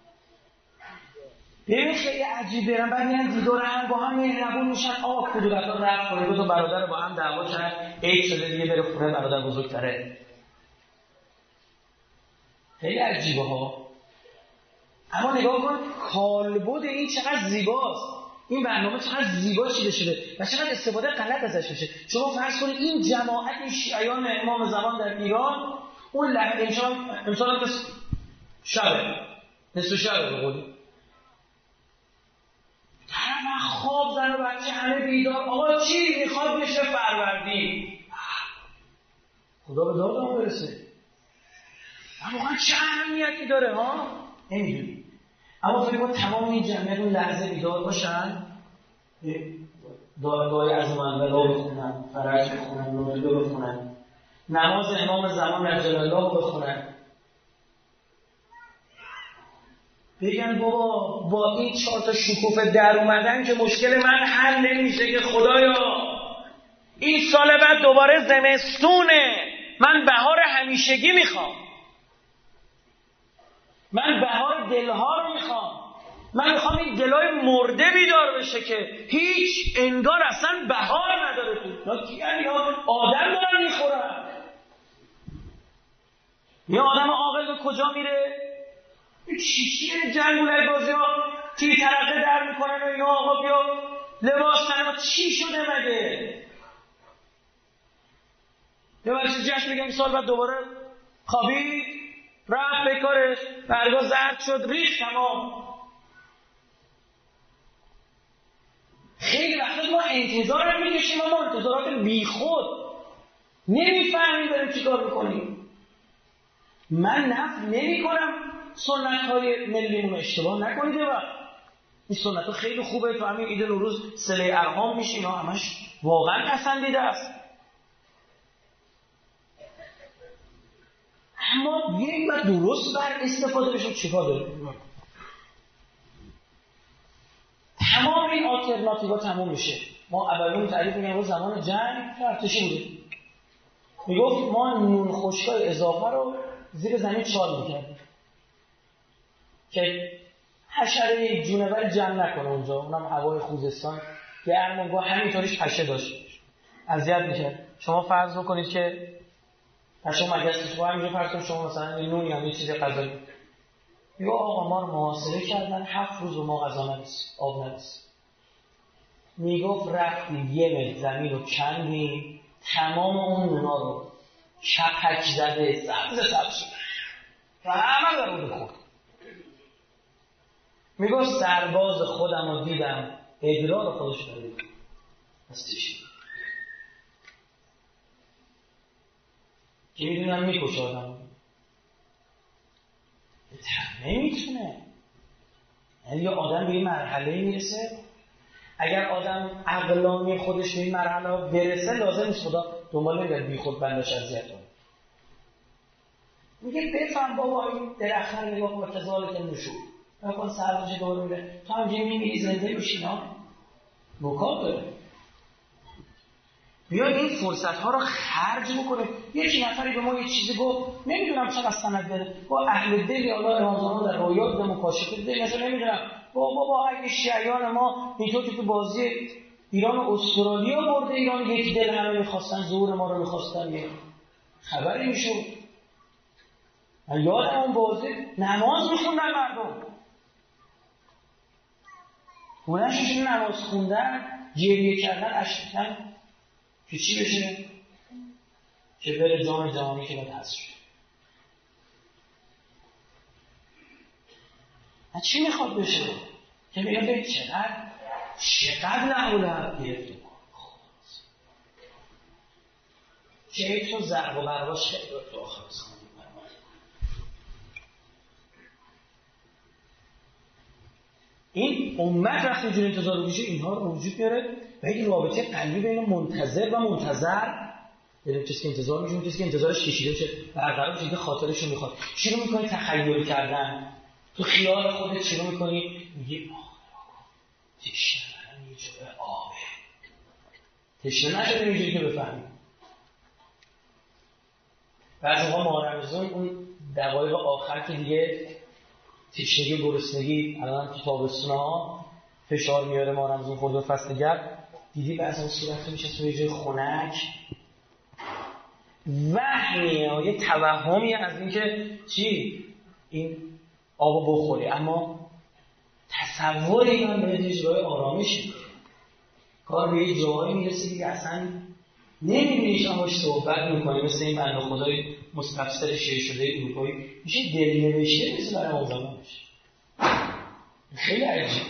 ببین خیلی عجیب برن بعد میرن دیدار هم با هم مهربون میشن. کدورت ها رفت کنه دو تا برادر با هم دعوا کردن، عید شده دیگه بره خونه برادر بزرگتره. خیلی عجیبه ها. اما نگاه کن کالبد این چقدر زیباست. این برنامه چقدر زیبا چیده شده و چقدر استفاده غلط ازش میشه. شما فرض کنید این جماعت این شیعیان امام زمان در ایران اون لحظه امسال هم شبه نصف شبه به قولی طرف خواب زن و بچه همه بیدار. آقا چی میخواد بشه فروردین؟ خدا به دادم برسه. اما واقعا چه اهمیتی داره ها؟ نمیدونی. اما فکر کنم تمام این جمعیت اون لحظه بیدار باشن دعای از منبلا بخونن، فرج بخونن، نوبه بخونن، نماز امام زمان عجل الله بخونن، بگن بابا با این 4 تا شکوفه در اومدن که مشکل من حل نمیشه که خدایا این سال بعد دوباره زمستونه، من بهار همیشگی میخوام، من بهار دلها رو میخوام، من میخوام این دلای مرده بیدار بشه که هیچ انگار اصلا بهار نداره تو یعنی آدم دارن میخورن. یه آدم عاقل به کجا میره؟ چیه جنگولک بازی ها تی ترقه در میکنن و اینا آقا بیا لباس تنها چی شده مگه؟ یا برای چیز جشن بگم این سال بعد دوباره خوابید رفت به کارش، برگا زرد شد ریخت تمام. خیلی وقتا ما انتظار رو میکشیم اما انتظارات بیخود نمیفهمیم داریم چی کار میکنیم. من نفی نمی کنم سنت های ملیمون اشتباه نکنید و این سنت ها خیلی خوبه، تو همین عید نوروز صله ارحام میشه، اینا همش واقعا پسندیده است، اما بیاییم و درست بر استفاده بشیم. چیکار داریم؟ تمام این آلترناتیوا تموم میشه. ما اولون تعریف میگم روز زمان جنگ ارتشی بودیم، میگفت ما نون خشکای اضافه رو زیر زمین چال میکردیم که حشره جونور جمع نکنه اونجا، اونم هوای خوزستان گرم و همینطوریش پشه داشت اذیت میشه. شما فرض بکنید که پشه مگس شما همینجا فرض کنید شما مثلا نون یا یه چیز غذایی، یا آقا ما رو محاصره کردن 7 روز و ما غذا نرسید، آب نرسید. میگفت رفتیم یه متر زمین رو کندیم، تمام اون نونا رو کپک زده سبز شد و همه در رو بخورد. میگفت سرباز خودم رو دیدم ادرار خودش دارید از تیشی که میدونم میکشه آدم نمیتونه. یعنی یه آدم به این مرحله میرسه، اگر آدم عقلانی خودش به این مرحله برسه لازم نیست خدا دنبال نمیگرد بی خود بندش اذیت کنه. میگه بفهم بابا این درخت رو نگاه کن کذالک النشور، نکن سرش دور میره تو همجه میمیری زنده بشی، نه نکات داره. بیا این فرصت ها رو خرج بکنه. یکی نفری به ما یه چیزی گفت، نمیدونم چقدر سند داره، با اهل دلی الله امام زمان در رویات به مکاشفه دل مثلا نمیدونم بابا اگه شیعیان ما اینطور که تو بازی ایران و استرالیا برده ایران یک دل همه میخواستن زور ما رو میخواستن، یه خبری میشد. من یادم اون بازی نماز میخوندن مردم، اونش نماز خوندن گریه کردن اشکتن که چی بشه؟ که بره جام جهانی که باید هست شد. چی میخواد بشه؟ که میگه به چقدر لحوله گرفتیم که تو ضرب و برواش خیلی تو آخر سخانیم. این امت وقتی جور انتظار رو بشه اینها رو وجود میاره و یک رابطه قلبی بین منتظر و منتظر، یعنی کسی که انتظار میشه کسی که انتظارش کشیده میشه برقرار میشه که خاطرش رو میخواد. شروع میکنی تخیل کردن تو خیال خودت، شروع میکنی میگی تشنه من یه جوه آبه، تشنه نشده اینجوری که بفهمی. بعضی موقع ماه رمضان اون دقایق آخر که دیگه تشنگی و گرسنگی الان تو تابستون‌ها فشار میاره، ماه رمضان خورده فصل گرم، دیدی بعضی صورت میشه تو یه جای خنک، وهمیه یه توهمی از اینکه چی این آبو بخوری، اما تصور این به یه جای آرامش میکنه، کار به یه جایی میرسه که اصلا نمیبینیش هم باش صحبت میکنی، مثل این بنده خدای مستفسر شیر شده اروپایی میشه دل نوشته مثل برای اون زمان میشه. خیلی عجیبه.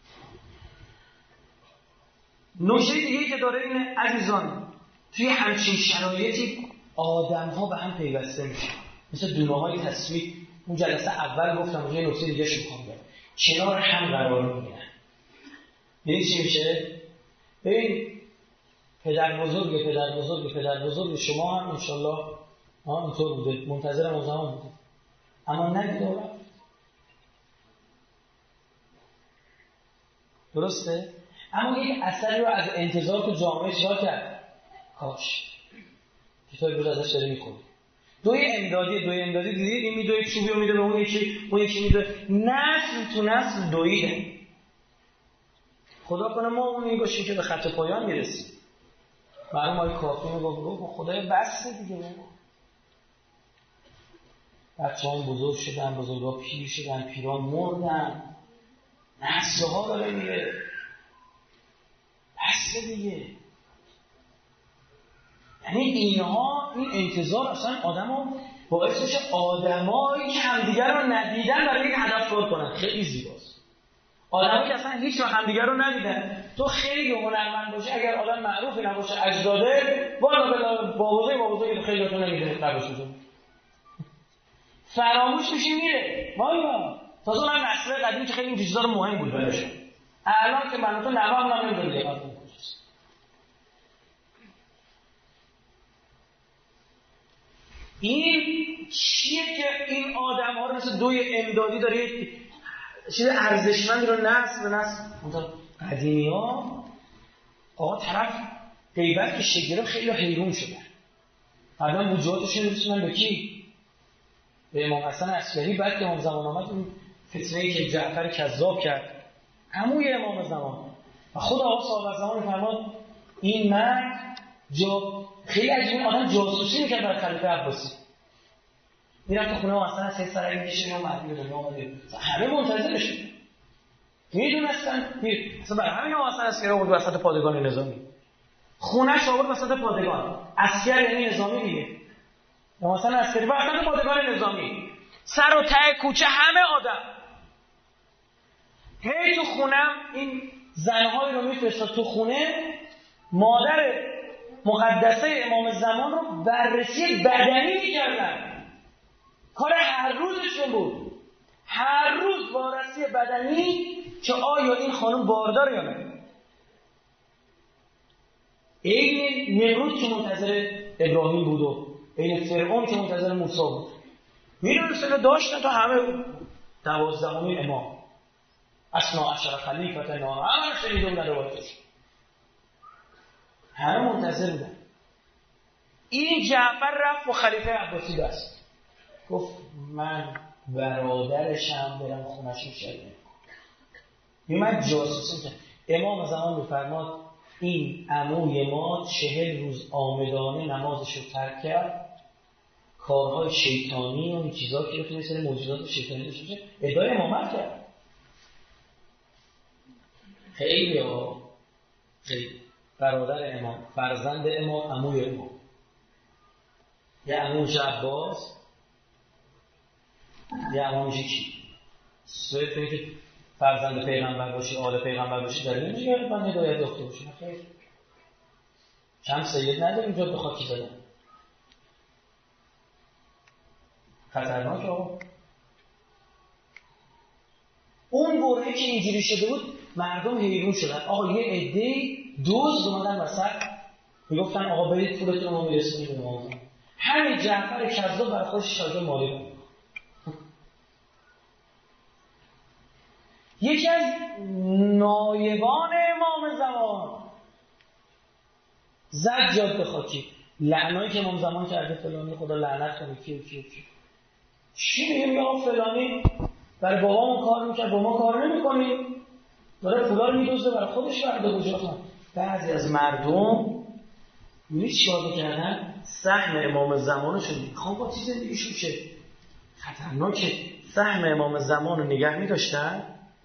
نکته دیگه که داره اینه عزیزان، توی همچین شرایطی آدم ها به هم پیوسته میشه، مثل دونه های تصویر. اون جلسه اول گفتم یه نکته دیگه شو میخوام بگم، کنار هم قرار میگیرن. یعنی چی میشه؟ این پدر بزرگ شما هم انشالله اینطور بوده، منتظر اون زمان بوده، اما ندیده و رفت. درسته؟ اما یک اثری رو از انتظار تو جامعه چرا کرد؟ کاش کتابی بود ازش داره میخونی. دوی امدادی دیدید؟ این میدوی چوبی رو میده به اون یکی میده، نسل تو نسل دویده. خدا کنه ما اونی باشیم که به خط پایان میرسیم. معلوم های کافی میگو خدای بسته دیگه. بچه ها بزرگ شدن، بزرگا پیر شدن، پیران مردن، نسل ها داره میره، بسته دیگه. یعنی اینها، این انتظار اصلا آدم ها باعث میشه آدمایی که همدیگر رو ندیدن برای یک هدف کار کنن. خیلی زیباست. آدمایی که اصلا هیچ وقت همدیگر رو ندیدن، تو خیلی هنرمند باشی، اگر آدم معروفی نباشه، اجداده والا با خیلی تو نمیدونید نباشه، فراموش میشی میره. والا تازه من نسل قدیم که خیلی این چیزا رو مهم بود براشون، الان که من تو نوام نمیدونم این چیه که این آدم ها رو مثل دوی امدادی داره چیز ارزشمند رو نسل به نسل. قدیمی ها آقا طرف غیبت که شگرم خیلی حیرون شدن، قدم وجوداتشون رسیدن به کی؟ به امام حسن عسکری. بعد که امام زمان آمد اون فتنه‌ای که جعفر کذاب کرد عموی امام زمان، و خود آقا صاحب زمان فرمود این مرد خیلی عجیبه، آدم جاسوسی میکرد برای خلیفه عباسی، میرفت تو خونه امام حسن عسکری سرک میکشه یا مهدی رو آمده، همه منتظرش بودن، میدونستن اصلا برای همین امام حسن عسکری آورد وسط پادگان نظامی، خونه‌اش آورد وسط پادگان. عسکر یعنی نظامی دیگه، امام حسن عسکری وسط پادگان نظامی، سر و ته کوچه همه آدم. هی تو خونم این زنهایی رو میفرستاد تو خونه، مادر مقدسه امام زمان رو بررسی بدنی میکردن، کار هر روزشون بود، هر روز بررسی بدنی که آیا این خانم باردار یا نه. این نمرود که منتظر ابراهیم بود و این فرعون که منتظر موسی بود، میدونستن داشتن تا همه 12 امام اسنا عشر خلیفت نار همه شنیده بودن روایتش، همه منتظر بودن. این جعفر رفت و خلیفه عباسی دست گفت من برادرشم برم خونش میشه، من جاسوسی کنم. امام زمان میفرماد این عموی ما 40 روز آمدانه نمازش رو ترک کرد، کارهای شیطانی و این چیزا که تو مثل موجودات شیطانی داشته باشه ادعای امامت کرد. خیلی برادر امام، فرزند امام، عموی امام، یه عموش عباس، یه عموش کی؟ صرف اینه که فرزند پیغمبر باشی، آل پیغمبر باشی در این میگه من هدایت یافته باشم. خیر چند سید نداریم جد به خاکی زدن، خطرناک. آقا اون برهه که اینجوری شده بود مردم حیرون شدن. آقا یه عده‌ای دزد اومدن وسط میگفتن آقا برید پولتون رو میرسونید به ما. همین جعفر کذاب برای خودش شاگرد مالی بود. یکی از نایبان امام زمان زد جاده خاکی، لعنایی که امام زمان کرده فلانی خدا لعنت کنه کی چی میگه؟ یا فلانی برای بابامون کار میکرد با ما کار نمیکنیم، داره پولا رو میدوزه برای خودش برده بجاستن. بعضی از مردم میدونی چیکار میکردن؟ سهم امام زمانشون میخوام با چی زندگیشون شه، خطرناکه. سهم امام زمان رو نگه میداشتن،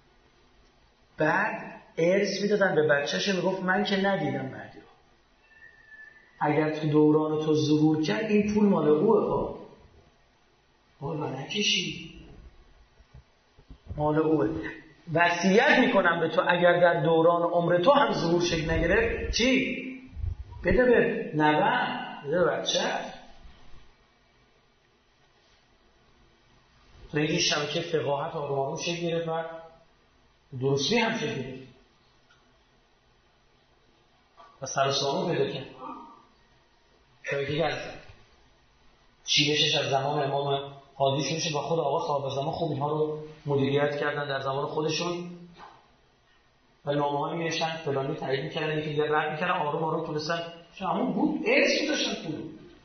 بعد ارث میدادن به بچه‌ش، میگفت من که ندیدم بعدی رو، اگر تو دوران تو ظهور کرد این پول مال اوه، بالا نکشی، مال اوه. وصیت میکنم به تو اگر در دوران عمر تو هم ظهور شکل نگرفت چی؟ بده به نوام، بده به بچه. تو این شبکه فقاهت آروم آروم شکل گرفت و درستی هم شکل گرفت. و سر و سامو پیدا کرد. شاید که از چینشش از زمان امام هادی شروع با خود آقا صاحب زمان خوب اینها رو مدیریت کردن در زمان خودشون و نامه‌ها می‌نوشتن فلانی تایید می‌کردن، یکی دیگه رد می‌کردن، آروم آروم تونستن همون بود ارث گذاشتن تو.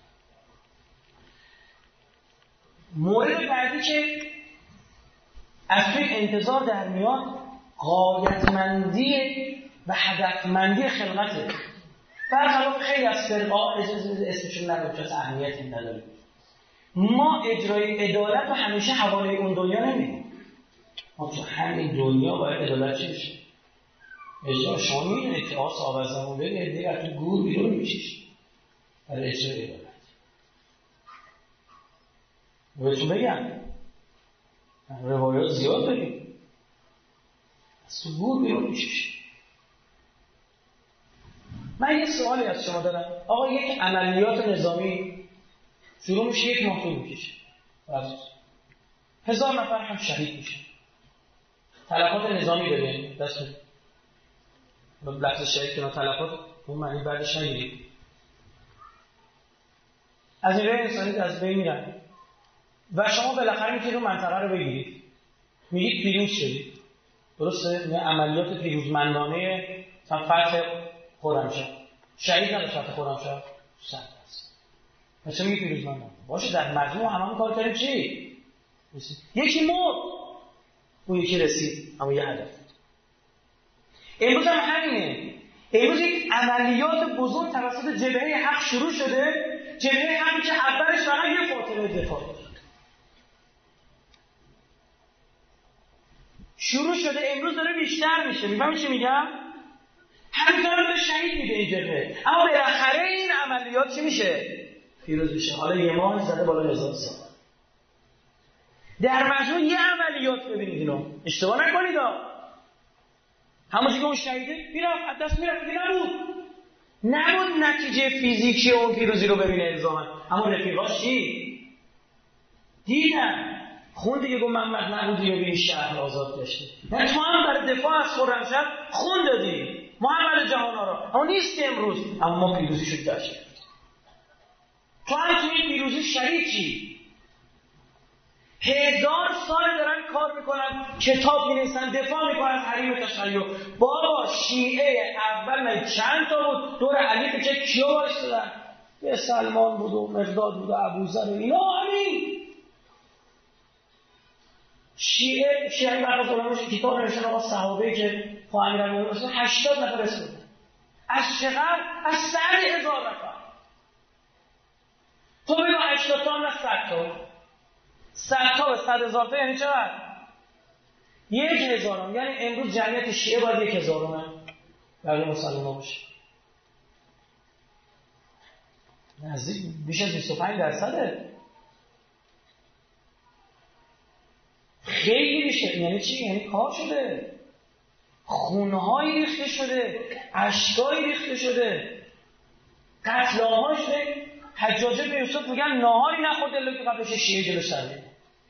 مورد بعدی که از توی انتظار در میاد غایتمندی و هدفمندی خلقته. برخلاف خیلی از فرقا اسمشون نگم چه اهمیتی نداره. ما اجرای عدالت رو همیشه حواله اون دنیا نمیدیم. ما تو همین دنیا باید عدالت چی بشه؟ اجرا شما میدونید که صاحب از زمان بگه دیگر تو گور بیرون میشیش برای اجرای عدالت. بهتون بگم روایات زیاد داریم از تو گور بیرون میشیش. من یه سوالی از شما دارم. آقا یک عملیات نظامی شروع میشه، یک ماه طول میکشه، 1000 نفر هم شهید میشه، تلفات نظامی داریم دست لفظ شهید که تلفات اون معنی بعدش نگیرید، از نیروی انسانی از بین میرن و شما بالاخره میتونید اون منطقه رو بگیرید، میگید پیروز شدید، درسته؟ یعنی عملیات پیروزمندانه فتح خرمشهر، شهید نداشت فتح خرمشهر 100%. مثلا میگه پیروزمندانه باشه، در مجموع همون کار کردیم چی؟ یکی مرد اون یکی رسید، اما یه هدف. امروز هم همینه. امروز یک عملیات بزرگ توسط جبهه حق شروع شده، جبهه حقی که اولش فقط یه فاطمه دفاع داشت شروع شده، امروز داره بیشتر میشه. میفهمی چی میگم؟ همین کارو داره شهید میده این جبهه، اما بالاخره این عملیات چی میشه؟ پیروز میشه. حالا یه ماه زده بالا 1000 سال. در مجموع یه عملیات ببینید اینو اشتباه نکنید همونجوری که اون شهیده میرفت از دست میرفت دیگه نبود نتیجه فیزیکی اون پیروزی رو ببینه الزاما، اما رفیقاش چی؟ دیدن خون دیگه گفت محمد نبودی و به این شهر آزاد داشتی. نه تو هم برای دفاع از خرمشهر خون دادی محمد جهان‌آرا، اما نیست امروز، اما ما پیروزی شد داشت. تو هم تو این پیروزی شریکی. 1000 سال دارن کار میکنن، کتاب می‌نویسن، دفاع میکنن از حریم تشیع. بابا شیعه اول من چند تا بود دور علی که کیا وایسادن؟ یه سلمان بود و مقداد بود و ابوذر و اینا. همین شیعه بعد از علماش کتاب نوشتن آقا صحابه که با امیرالمومنین 80 نفر رسیدن. از چقدر؟ از 100,000 نفر. تو بگو 80 تا نه 100 تا. 100 تا به 100,000 تا یعنی چقدر؟ 1000. یعنی امروز جمعیت شیعه باید 1000 برای مسلمان باشه. نزدیک بیش از 25%. خیلی بیشتر. یعنی چی؟ یعنی کار شده، خونهایی ریخته شده، اشکایی ریخته شده، قتل عام‌ها شده. حجاج بن یوسف میگن ناهاری نخورد الا که قبلش شیعه جلوش سر.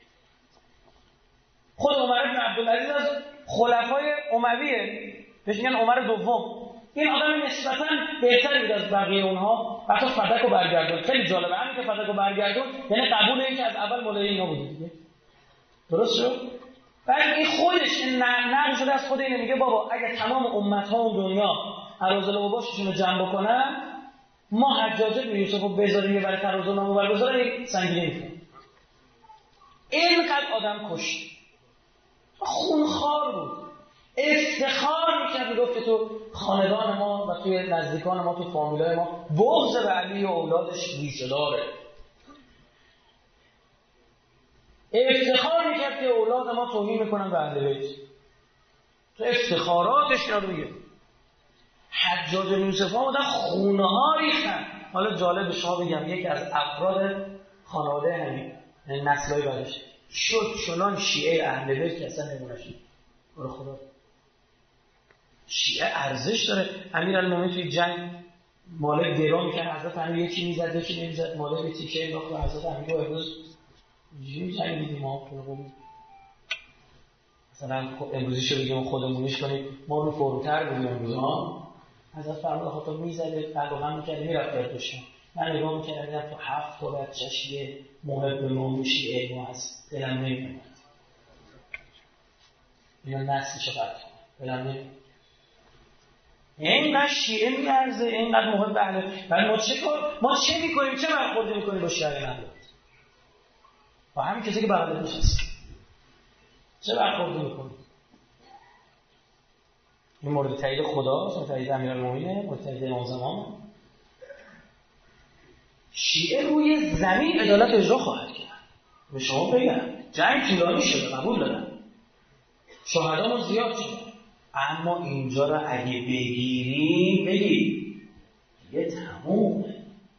خود عمر بن عبدالعزیز از خلفای امویه، بهش میگن عمر دوم. این آدم نسبتاً بهتری بود از بقیه اونها. حتی فدک رو برگردون. خیلی جالبه همین که فدک رو برگردون یعنی قبول این که از اول مولای اینا بوده دیگه. درست شد؟ بعد این خودش نقل شده از خود اینه، میگه بابا اگه تمام امت‌ها اون دنیا اراذل و باششون رو جمع بکنن، ما حجاج بن یوسف رو بذاریم یه برای تراز نامو برگذاریم سنگینی میکنیم. اینقدر آدم کشت، خونخوار بود، افتخار میکرد، میگفت که تو خاندان ما و توی نزدیکان ما، تو فامیلای ما بغض به علی و اولادش ریشه داره. افتخار میکرد که اولاد ما توهین میکنن به اهل بیت. تو افتخاراتش رو میگه. حجاج بن یوسف ها بودن خونه ها ریختن. حالا جالب شما بگم یکی از افراد خانواده همین نسلای بعدش شد چنان شیعه اهل بیت که اصلا نمونه شد. برو خدا شیعه ارزش داره. امیرالمومنین توی جنگ مالک درام میکنه، حضرت امیر یکی میزد یکی نمیزد، مالک یه تیکه انداخت و حضرت امیر امروز جنگ میدیم ما مثلا امروزی شو بگیم خودمونیش کنیم، ما رو فروتر بودیم امروز ها. حضرت فرمود خاطر میزده قلقم میکرد میرفت برداشتم. من نگاه میکردم تو 7 تا بچه‌ش یه محب موشی علم هست دلم نمیاد. اینا نسلشو قطع کنم دلم نمیاد. اینقدر شیعه میارزه، اینقدر محب اهل. ولی ما چه میکنیم؟ چه برخوردی میکنیم با شیعه ندارد؟ با همین کسی که بغلت نشسته چه برخوردی میکنیم؟ این مورد تایید خداست، مورد تایید امیرالمومنینه، مورد تایید امام زمان. شیعه روی زمین عدالت اجرا خواهد کرد. به شما بگم جنگ طولانی شده، قبول دارم، شهدامون زیاد شده، اما اینجا را اگه بگیریم یه تمومه.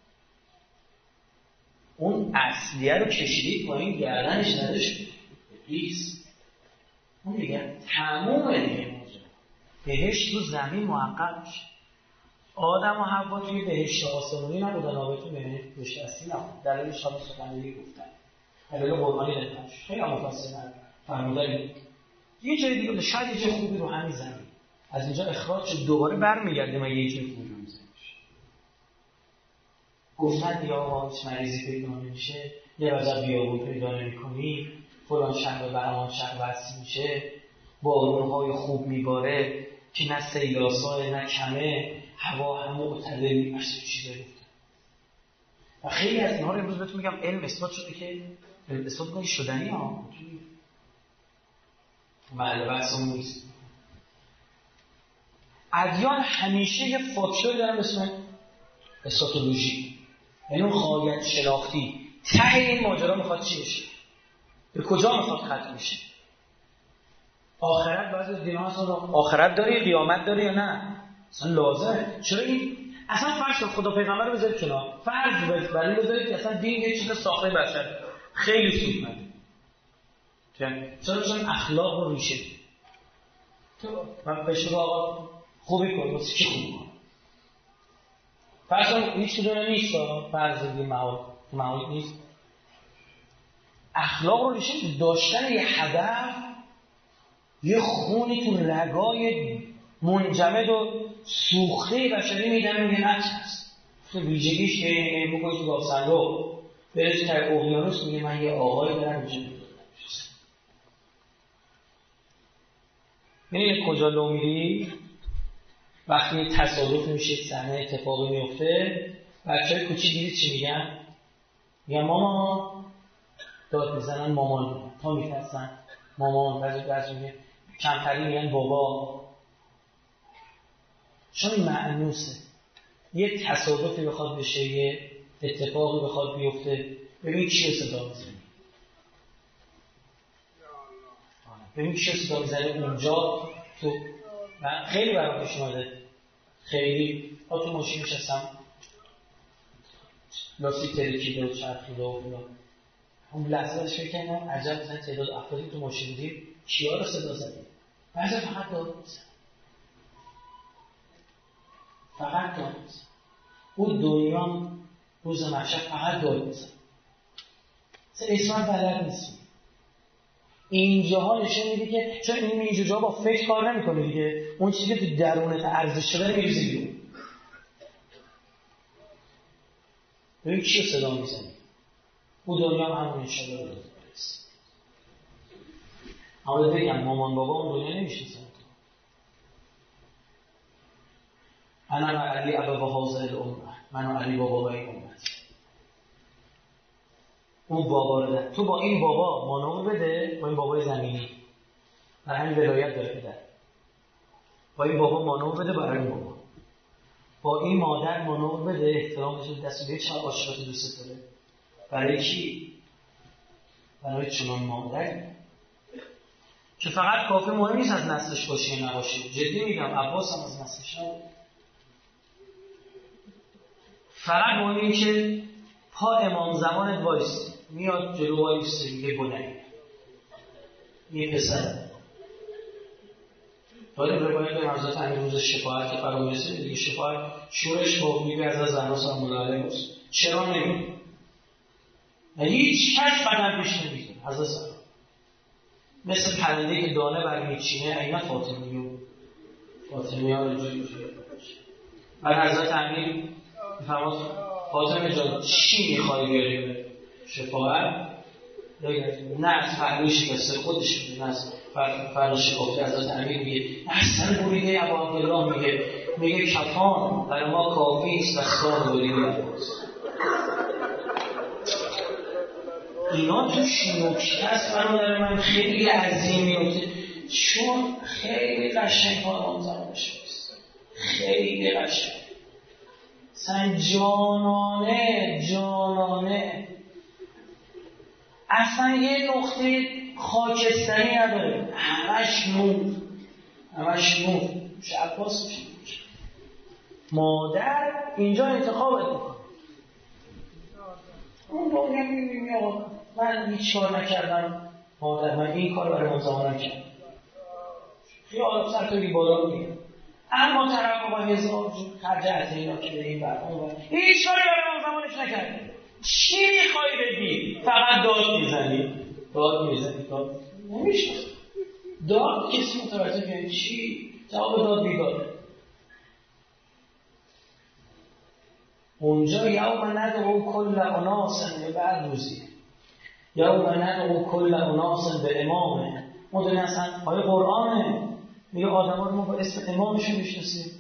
اون اصلیه رو کشیدید پایین گردنش نداشت ابلیس. اون دیگه تمومه دیگه. بهشت تو زمین محقق میشه. آدم و حوا توی بهشت آسمانی نبودن، آبتون بهشت اصلی نبود. دلیلش هم سخنرانی گفتن. دلیل قرآنی دادن. خیلی مفصل فرمودن. یه جای دیگه شاید یه جای خوبی رو همین زمین. از اینجا اخراج شد دوباره برمیگرده مگه یه جای خوبی رو میزنش. گفتن یا آقا هیچ مریضی پیدا نمیشه، یه وجب بیابون پیدا نمی‌کنی، فلان شهر و بهمان شهر وصل میشه، بارون‌های خوب میباره که نه سیلاسای نه کمه، هوا هم معتدل میشه. چی گفتن و خیلی از اینها رو امروز بهتون میگم علم اثبات شده که اثبات کنی شدنی ها محل بحثمون نیست. ادیان همیشه یه فاکتور دارن به اسم اسکاتولوژی، یعنی اون غایت شناختی. ته این ماجرا میخواد چی بشه؟ به کجا میخواد ختم بشه؟ آخرت بعضی از دینا اصلا آخرت داره، قیامت داره یا نه؟ اصلا لازمه. چرا این اصلا فرض خدا پیغمبر رو بذارید کنار، فرض برای بذارید که اصلا دین یه چیز ساخته بشر خیلی سود نداره. چون اخلاق رو ریشه تو من بهش آقا خوبی کن، واسه کی خوبی کن؟ فرض هیچ کدوم نیست، فرض دیگه معالی نیست. اخلاق رو ریشه داشتن یه هدف، یه خونی تو رگای منجمد و سوخته بشری میدن میگه نقش هست. ویژگیش که بگوی تو گاوسنگو بره تو تای اقیانوس میگه من یه آقایی دارم اینجا میدونم. میدونی کجا لو میری؟ وقتی تصادف میشه، صحنه اتفاقی میفته، بچه‌های کوچیک دیدید چی میگن؟ میگن مامان، داد میزنن مامان، تا میترسن مامان، بعضی میگن کمتری میگن بابا. چون مأنوسه. یه تصادفی بخواد بشه، یه اتفاقی بخواد بیفته، ببین کی رو صدا میزنی، ببین کی رو صدا میزنی اونجا. تو من خیلی برام پیش اومده، خیلی تو ماشین نشستم، لاستیک ترکیده و چرخیده و فلان. اون لحظه داشت فکر کردم عجب مثلا تعداد افرادی تو ماشین بودیم کیا رو صدا زدیم. بعضی فقط داد میزن، فقط داد میزن. اون دنیا روز محشر فقط داد میزن. اسمان بلد نیستیم. اینجاها نشون میده که چون این اینجا با فکر کار نمیکنه دیگه، اون چیزی که تو درونت ارزش داره میریزه بیرون. ببین کی صدا میزنی؟ اون دنیا هم همون انشاءالله رو برسه. اما بگم مامان بابا اون دنیا نمیشناسن. انا و علی ابا هذه الامه، من و علی بابا این امت. اون بابا رو ده. تو با این بابا مانور بده، با این بابای زمینی برای همین ولایت داره پدر، با این بابا مانور بده برای این بابا، با این مادر مانور بده احترام بشه دست به چه عاشقات دوست داره. برای کی؟ برای چنان مادری که فقط کافی مهم نیست از نسلش باشه یا نباشه. جدی میگم عباس هم از نسلش نبود. فقط مهم اینه که پا امام زمانت وایسته، میاد جلو وایسته میگه بلند یه پسر داره روایت به حضرت امیرالمومنین شفاعت که فرا میرسه دیگه. شفاعت شورش با میگه از زهرا سلام الله علیها است. چرا نمیگه؟ هیچ کس قدم پیش نمیذاره. حضرت زهرا مثل پرنده که دانه بر میچینه، اینا فاطمیه ها رو جوی بعد حضرت امیر میفرماد فاطمه جان چی میخوای بیاری به شفاعت؟ نه از پهلوی شکسته خودش میگه، نه از پهلوی شکسته. حضرت امیر میگه اصلا بریده ابا عبدالله میگه کفان در ما کافی است دستان بریده. اینا توش نکته است برادر من خیلی عظیمی، چون خیلی قشنگ آن زمانش است، خیلی قشنگ سن جانانه اصلا یه نقطه خاکستری نداره، همش نور عباس میشه. مادر اینجا انتخابت میکنه، اون دنیا میبینی آقا من هیچ کار نکردم، مادر من این کار برای مزامانم کرد، خیال سر تو بالا میگه، اما طرف با هزار جور خرج از اینا که به این برمون هیچ کاری برای مزامانش نکرده. چی میخوای بگی؟ فقط داد میزنی نمیشه. داد کسی متوجه بیایی چی؟ جواب داد بیداده. اونجا یوم ندعو کل اناس به بعد روزی، یوم ندعو کل اناس به امامه. مدنی اصلا آیه قرآنه، میگه آدم ها رو ما با اسم امامشون بشناسیم.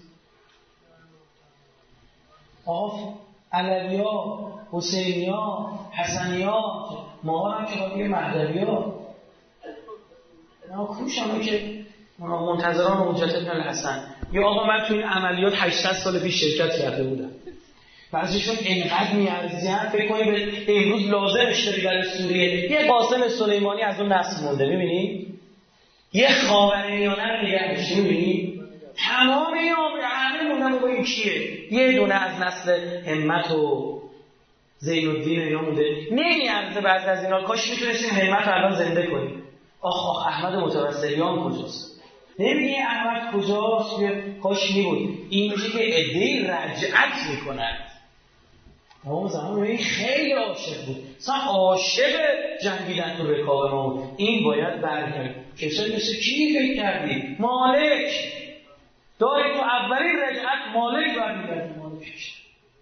آقا علویا، حسینیا، حسنیا، ما هم که باید مهدویا، اینا کوش همه که منتظران حجت ابن الحسن. یا آقا من تو این عملیات 800 سال پیش شرکت کرده بودم. بعضیشون اینقدر میارزیدن فکر کنید به امروز لازمش داری در سوریه. یه قاسم سلیمانی از اون نسل مونده، می‌بینی؟ یه خاورمیانه رو نگه داشتی، می‌بینی؟ تمام این عمر همه موندن با این کیه؟ یه دونه از نسل همت و زین الدین اینا مونده. نمیارزه بعضی از اینا، کاش میتونستیم همت رو الان زنده کنیم. آخ احمد متوسلیان کجاست؟ نمیگه احمد کجاست؟ کاش میبود. این میشه که عده‌ای رجعت میکنند. اون زمان این خیلی عاشق بود، اصلا عاشق جنگیدن تو رکاب ما بود. این باید برگرد. کسایی مثل کی فکر کردی؟ مالک داری تو اولین رجعت مالک برمیگردی. مالکش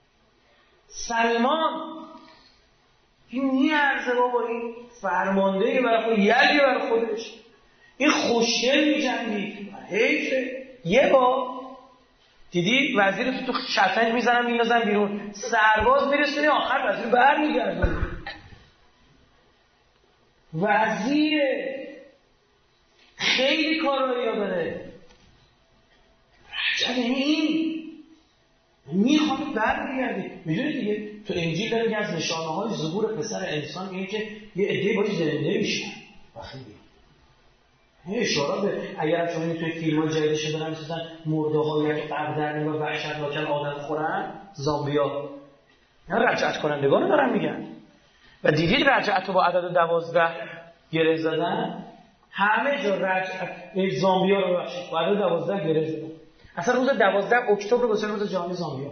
سلمان این نیارزه بابا، این فرمانده برای خود یلی برای خودش، این خوشگل میجنگی حیفه. یه با دیدی وزیر تو شطرنج میزنن میندازن بیرون، سرباز میرسونی آخر وزیر برمیگردونه. وزیر خیلی کارایی داره، رجب این میخواد برمیگردی. میدونی دیگه تو انجیل داره از نشانه های ظهور پسر انسان اینه که یه عده باید زنده میشن. خیلی اشاره به اگر شما توی فیلم‌های جدیدش دارن می‌سازن مرده‌های قبض‌درنی و وحشتناکن آدم خورن، زامبیا. اینا رجعت کنندگان رو دارن میگن. و دیدید رجعت رو با عدد 12 گره زدن؟ همه جا رجعت زامبیا رو بخشید با عدد 12 گره زدن. اصلا روز 12 اکتبر به عنوان روز جهانی زامبیا.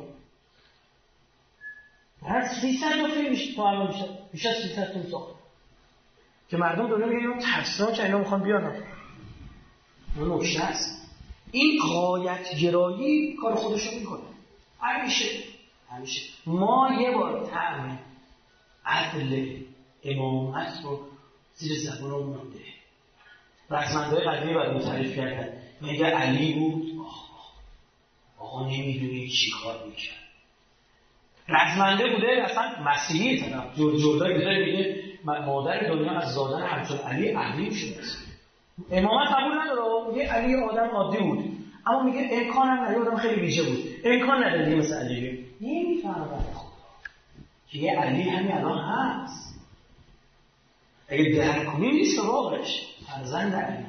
هر 300 تا فیلم تو الان میشه. بیشتر 300 تا ساخت. که مردم دنیا میگن اون ترسناکه اینا میخوان بیان. اون نکته است. این غایت گرایی کار خودشو میکنه. همیشه ما یه بار طعم عدل امامت رو زیر زبانمون مونده. رزمندهای قدیمی برای تعریف کردن، میگه علی بود آقا نمیدونی چی کار میکرد. رزمنده بوده اصلا مسیحی طرف جردایی بوده، میگه مادر دنیا از زادن همچون علی شده است. امامت قبول نداره، میگه علی آدم عادی بود، اما میگه امکان هم نداره، آدم خیلی ویژه بود، امکان نداره مثل علی. نمیفهمه خدا که یه علی همین الان هست. اگه درک کنی نیست واقعش فرزند علی.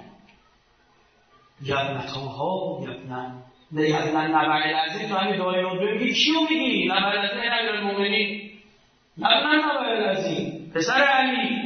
یبنتاها یبنن نبعی العظیم. تو همین دعای نوبه میگی کیو میگی؟ نبعی العظیم امیرالمومنین، یبنن نبعی العظیم پسر علی.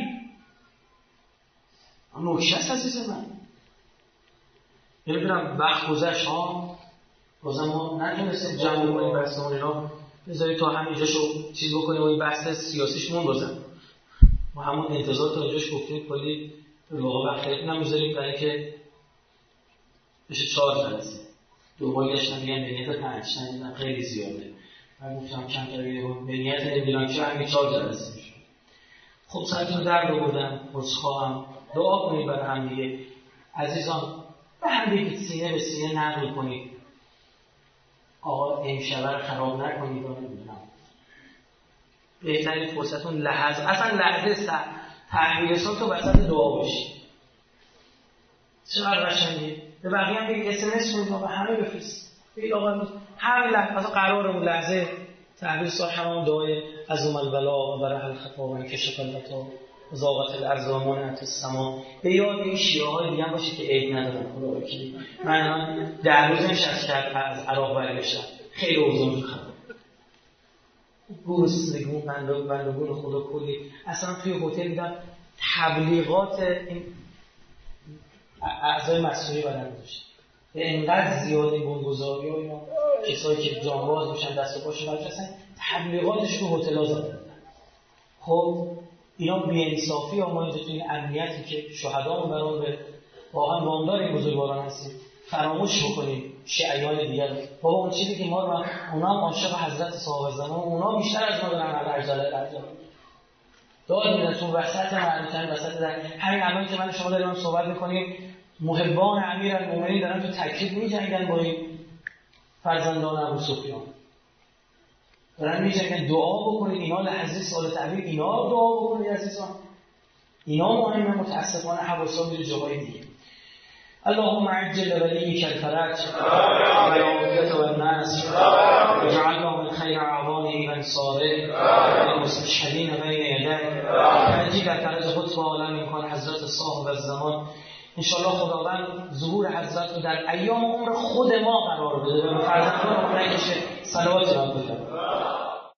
نکشه است عزیز من. نمیدونم وقت گذشت ها، بازم ما نتونستیم جمع کنیم بحثمون. اینا بذارید تا همینجاشو چیز بکنیم و این بحث سیاسیش بازم ما همون انتظار تا اینجاش گفتیم کلی واقعا وقت نمیذاریم برای که بشه 4 جلسه دوباره داشتم میگم به نیت 5 تا خیلی زیاده. من گفتم کم کردم به نیت نمیدونم چه همین 4 جلسه میشه. خب سرتون درد آوردم، عذرخواهم. دعا کنید برای هم دیگه. عزیزان به هم دیگه سینه به سینه نقل کنید. آقا امشب رو خراب نکنید. نمیدونم بهترین فرصتون لحظه، اصلا لحظه تحویل صوت تو وسط دعا باشید. چقدر قشنگه. به بقیه هم بگید SMS کنید و همه بفرست. بگید آقا همین لحظه اصلا قراره اون لحظه تحویل صوت همون دعای عظم البلا و برح الخفا و انکشاف الغطا و ضاقت الارض و منعت السما. به یاد این شیعه‌های دیگه هم باشه که عید ندارن. خدا وکیلی من 10 روز نشست کرد از عراق برگشتم. خیلی اوضاع خراب. گرسنگی بندگون خدا کلی. اصلا توی هتل دیدم تبلیغات این اعضای مسئولی بدن داشت. اینقدر زیاده بنگذاری و اینا کسایی که جانباز میشن دست و پاشون برجستن تبلیغاتش تو هتل‌ها زدن. خب اینا بی‌انصافی ها. ما اینجا تو این امنیتی که شهدامون برام به واقعا وامدار این بزرگواران هستیم فراموش بکنیم شیعیان دیگر. بابا اون چیزی که ما رو اونا هم عاشق حضرت صاحب زمان، اونا بیشتر از ما دارن عجله داد میدن تو وسط معرکه، وسط در همین الان که من شما داریم صحبت میکنیم محبان امیرالمومنین دارن تو تکلیف میجنگن با این فرزندان ابو سفیان، دارن میجنگن. دعا بکنید اینا لحظه سال تعبیر اینا دعا بکنید عزیزان. اینا مهمه. متاسفانه حواسا میره جاهای دیگه. اللهم عجل وليك الفرج والعافية والنصر واجعلنا من خير أعوانه وانصاره والمستشهدين بين يديه تعجیل فرج خطب عالم کن حضرت صاحب الزمان. انشاءالله خداوند ظهور حضرت رو در ایام عمر خود ما قرار بده و فرزندان رو نکشه. صلوات را بفرمایید.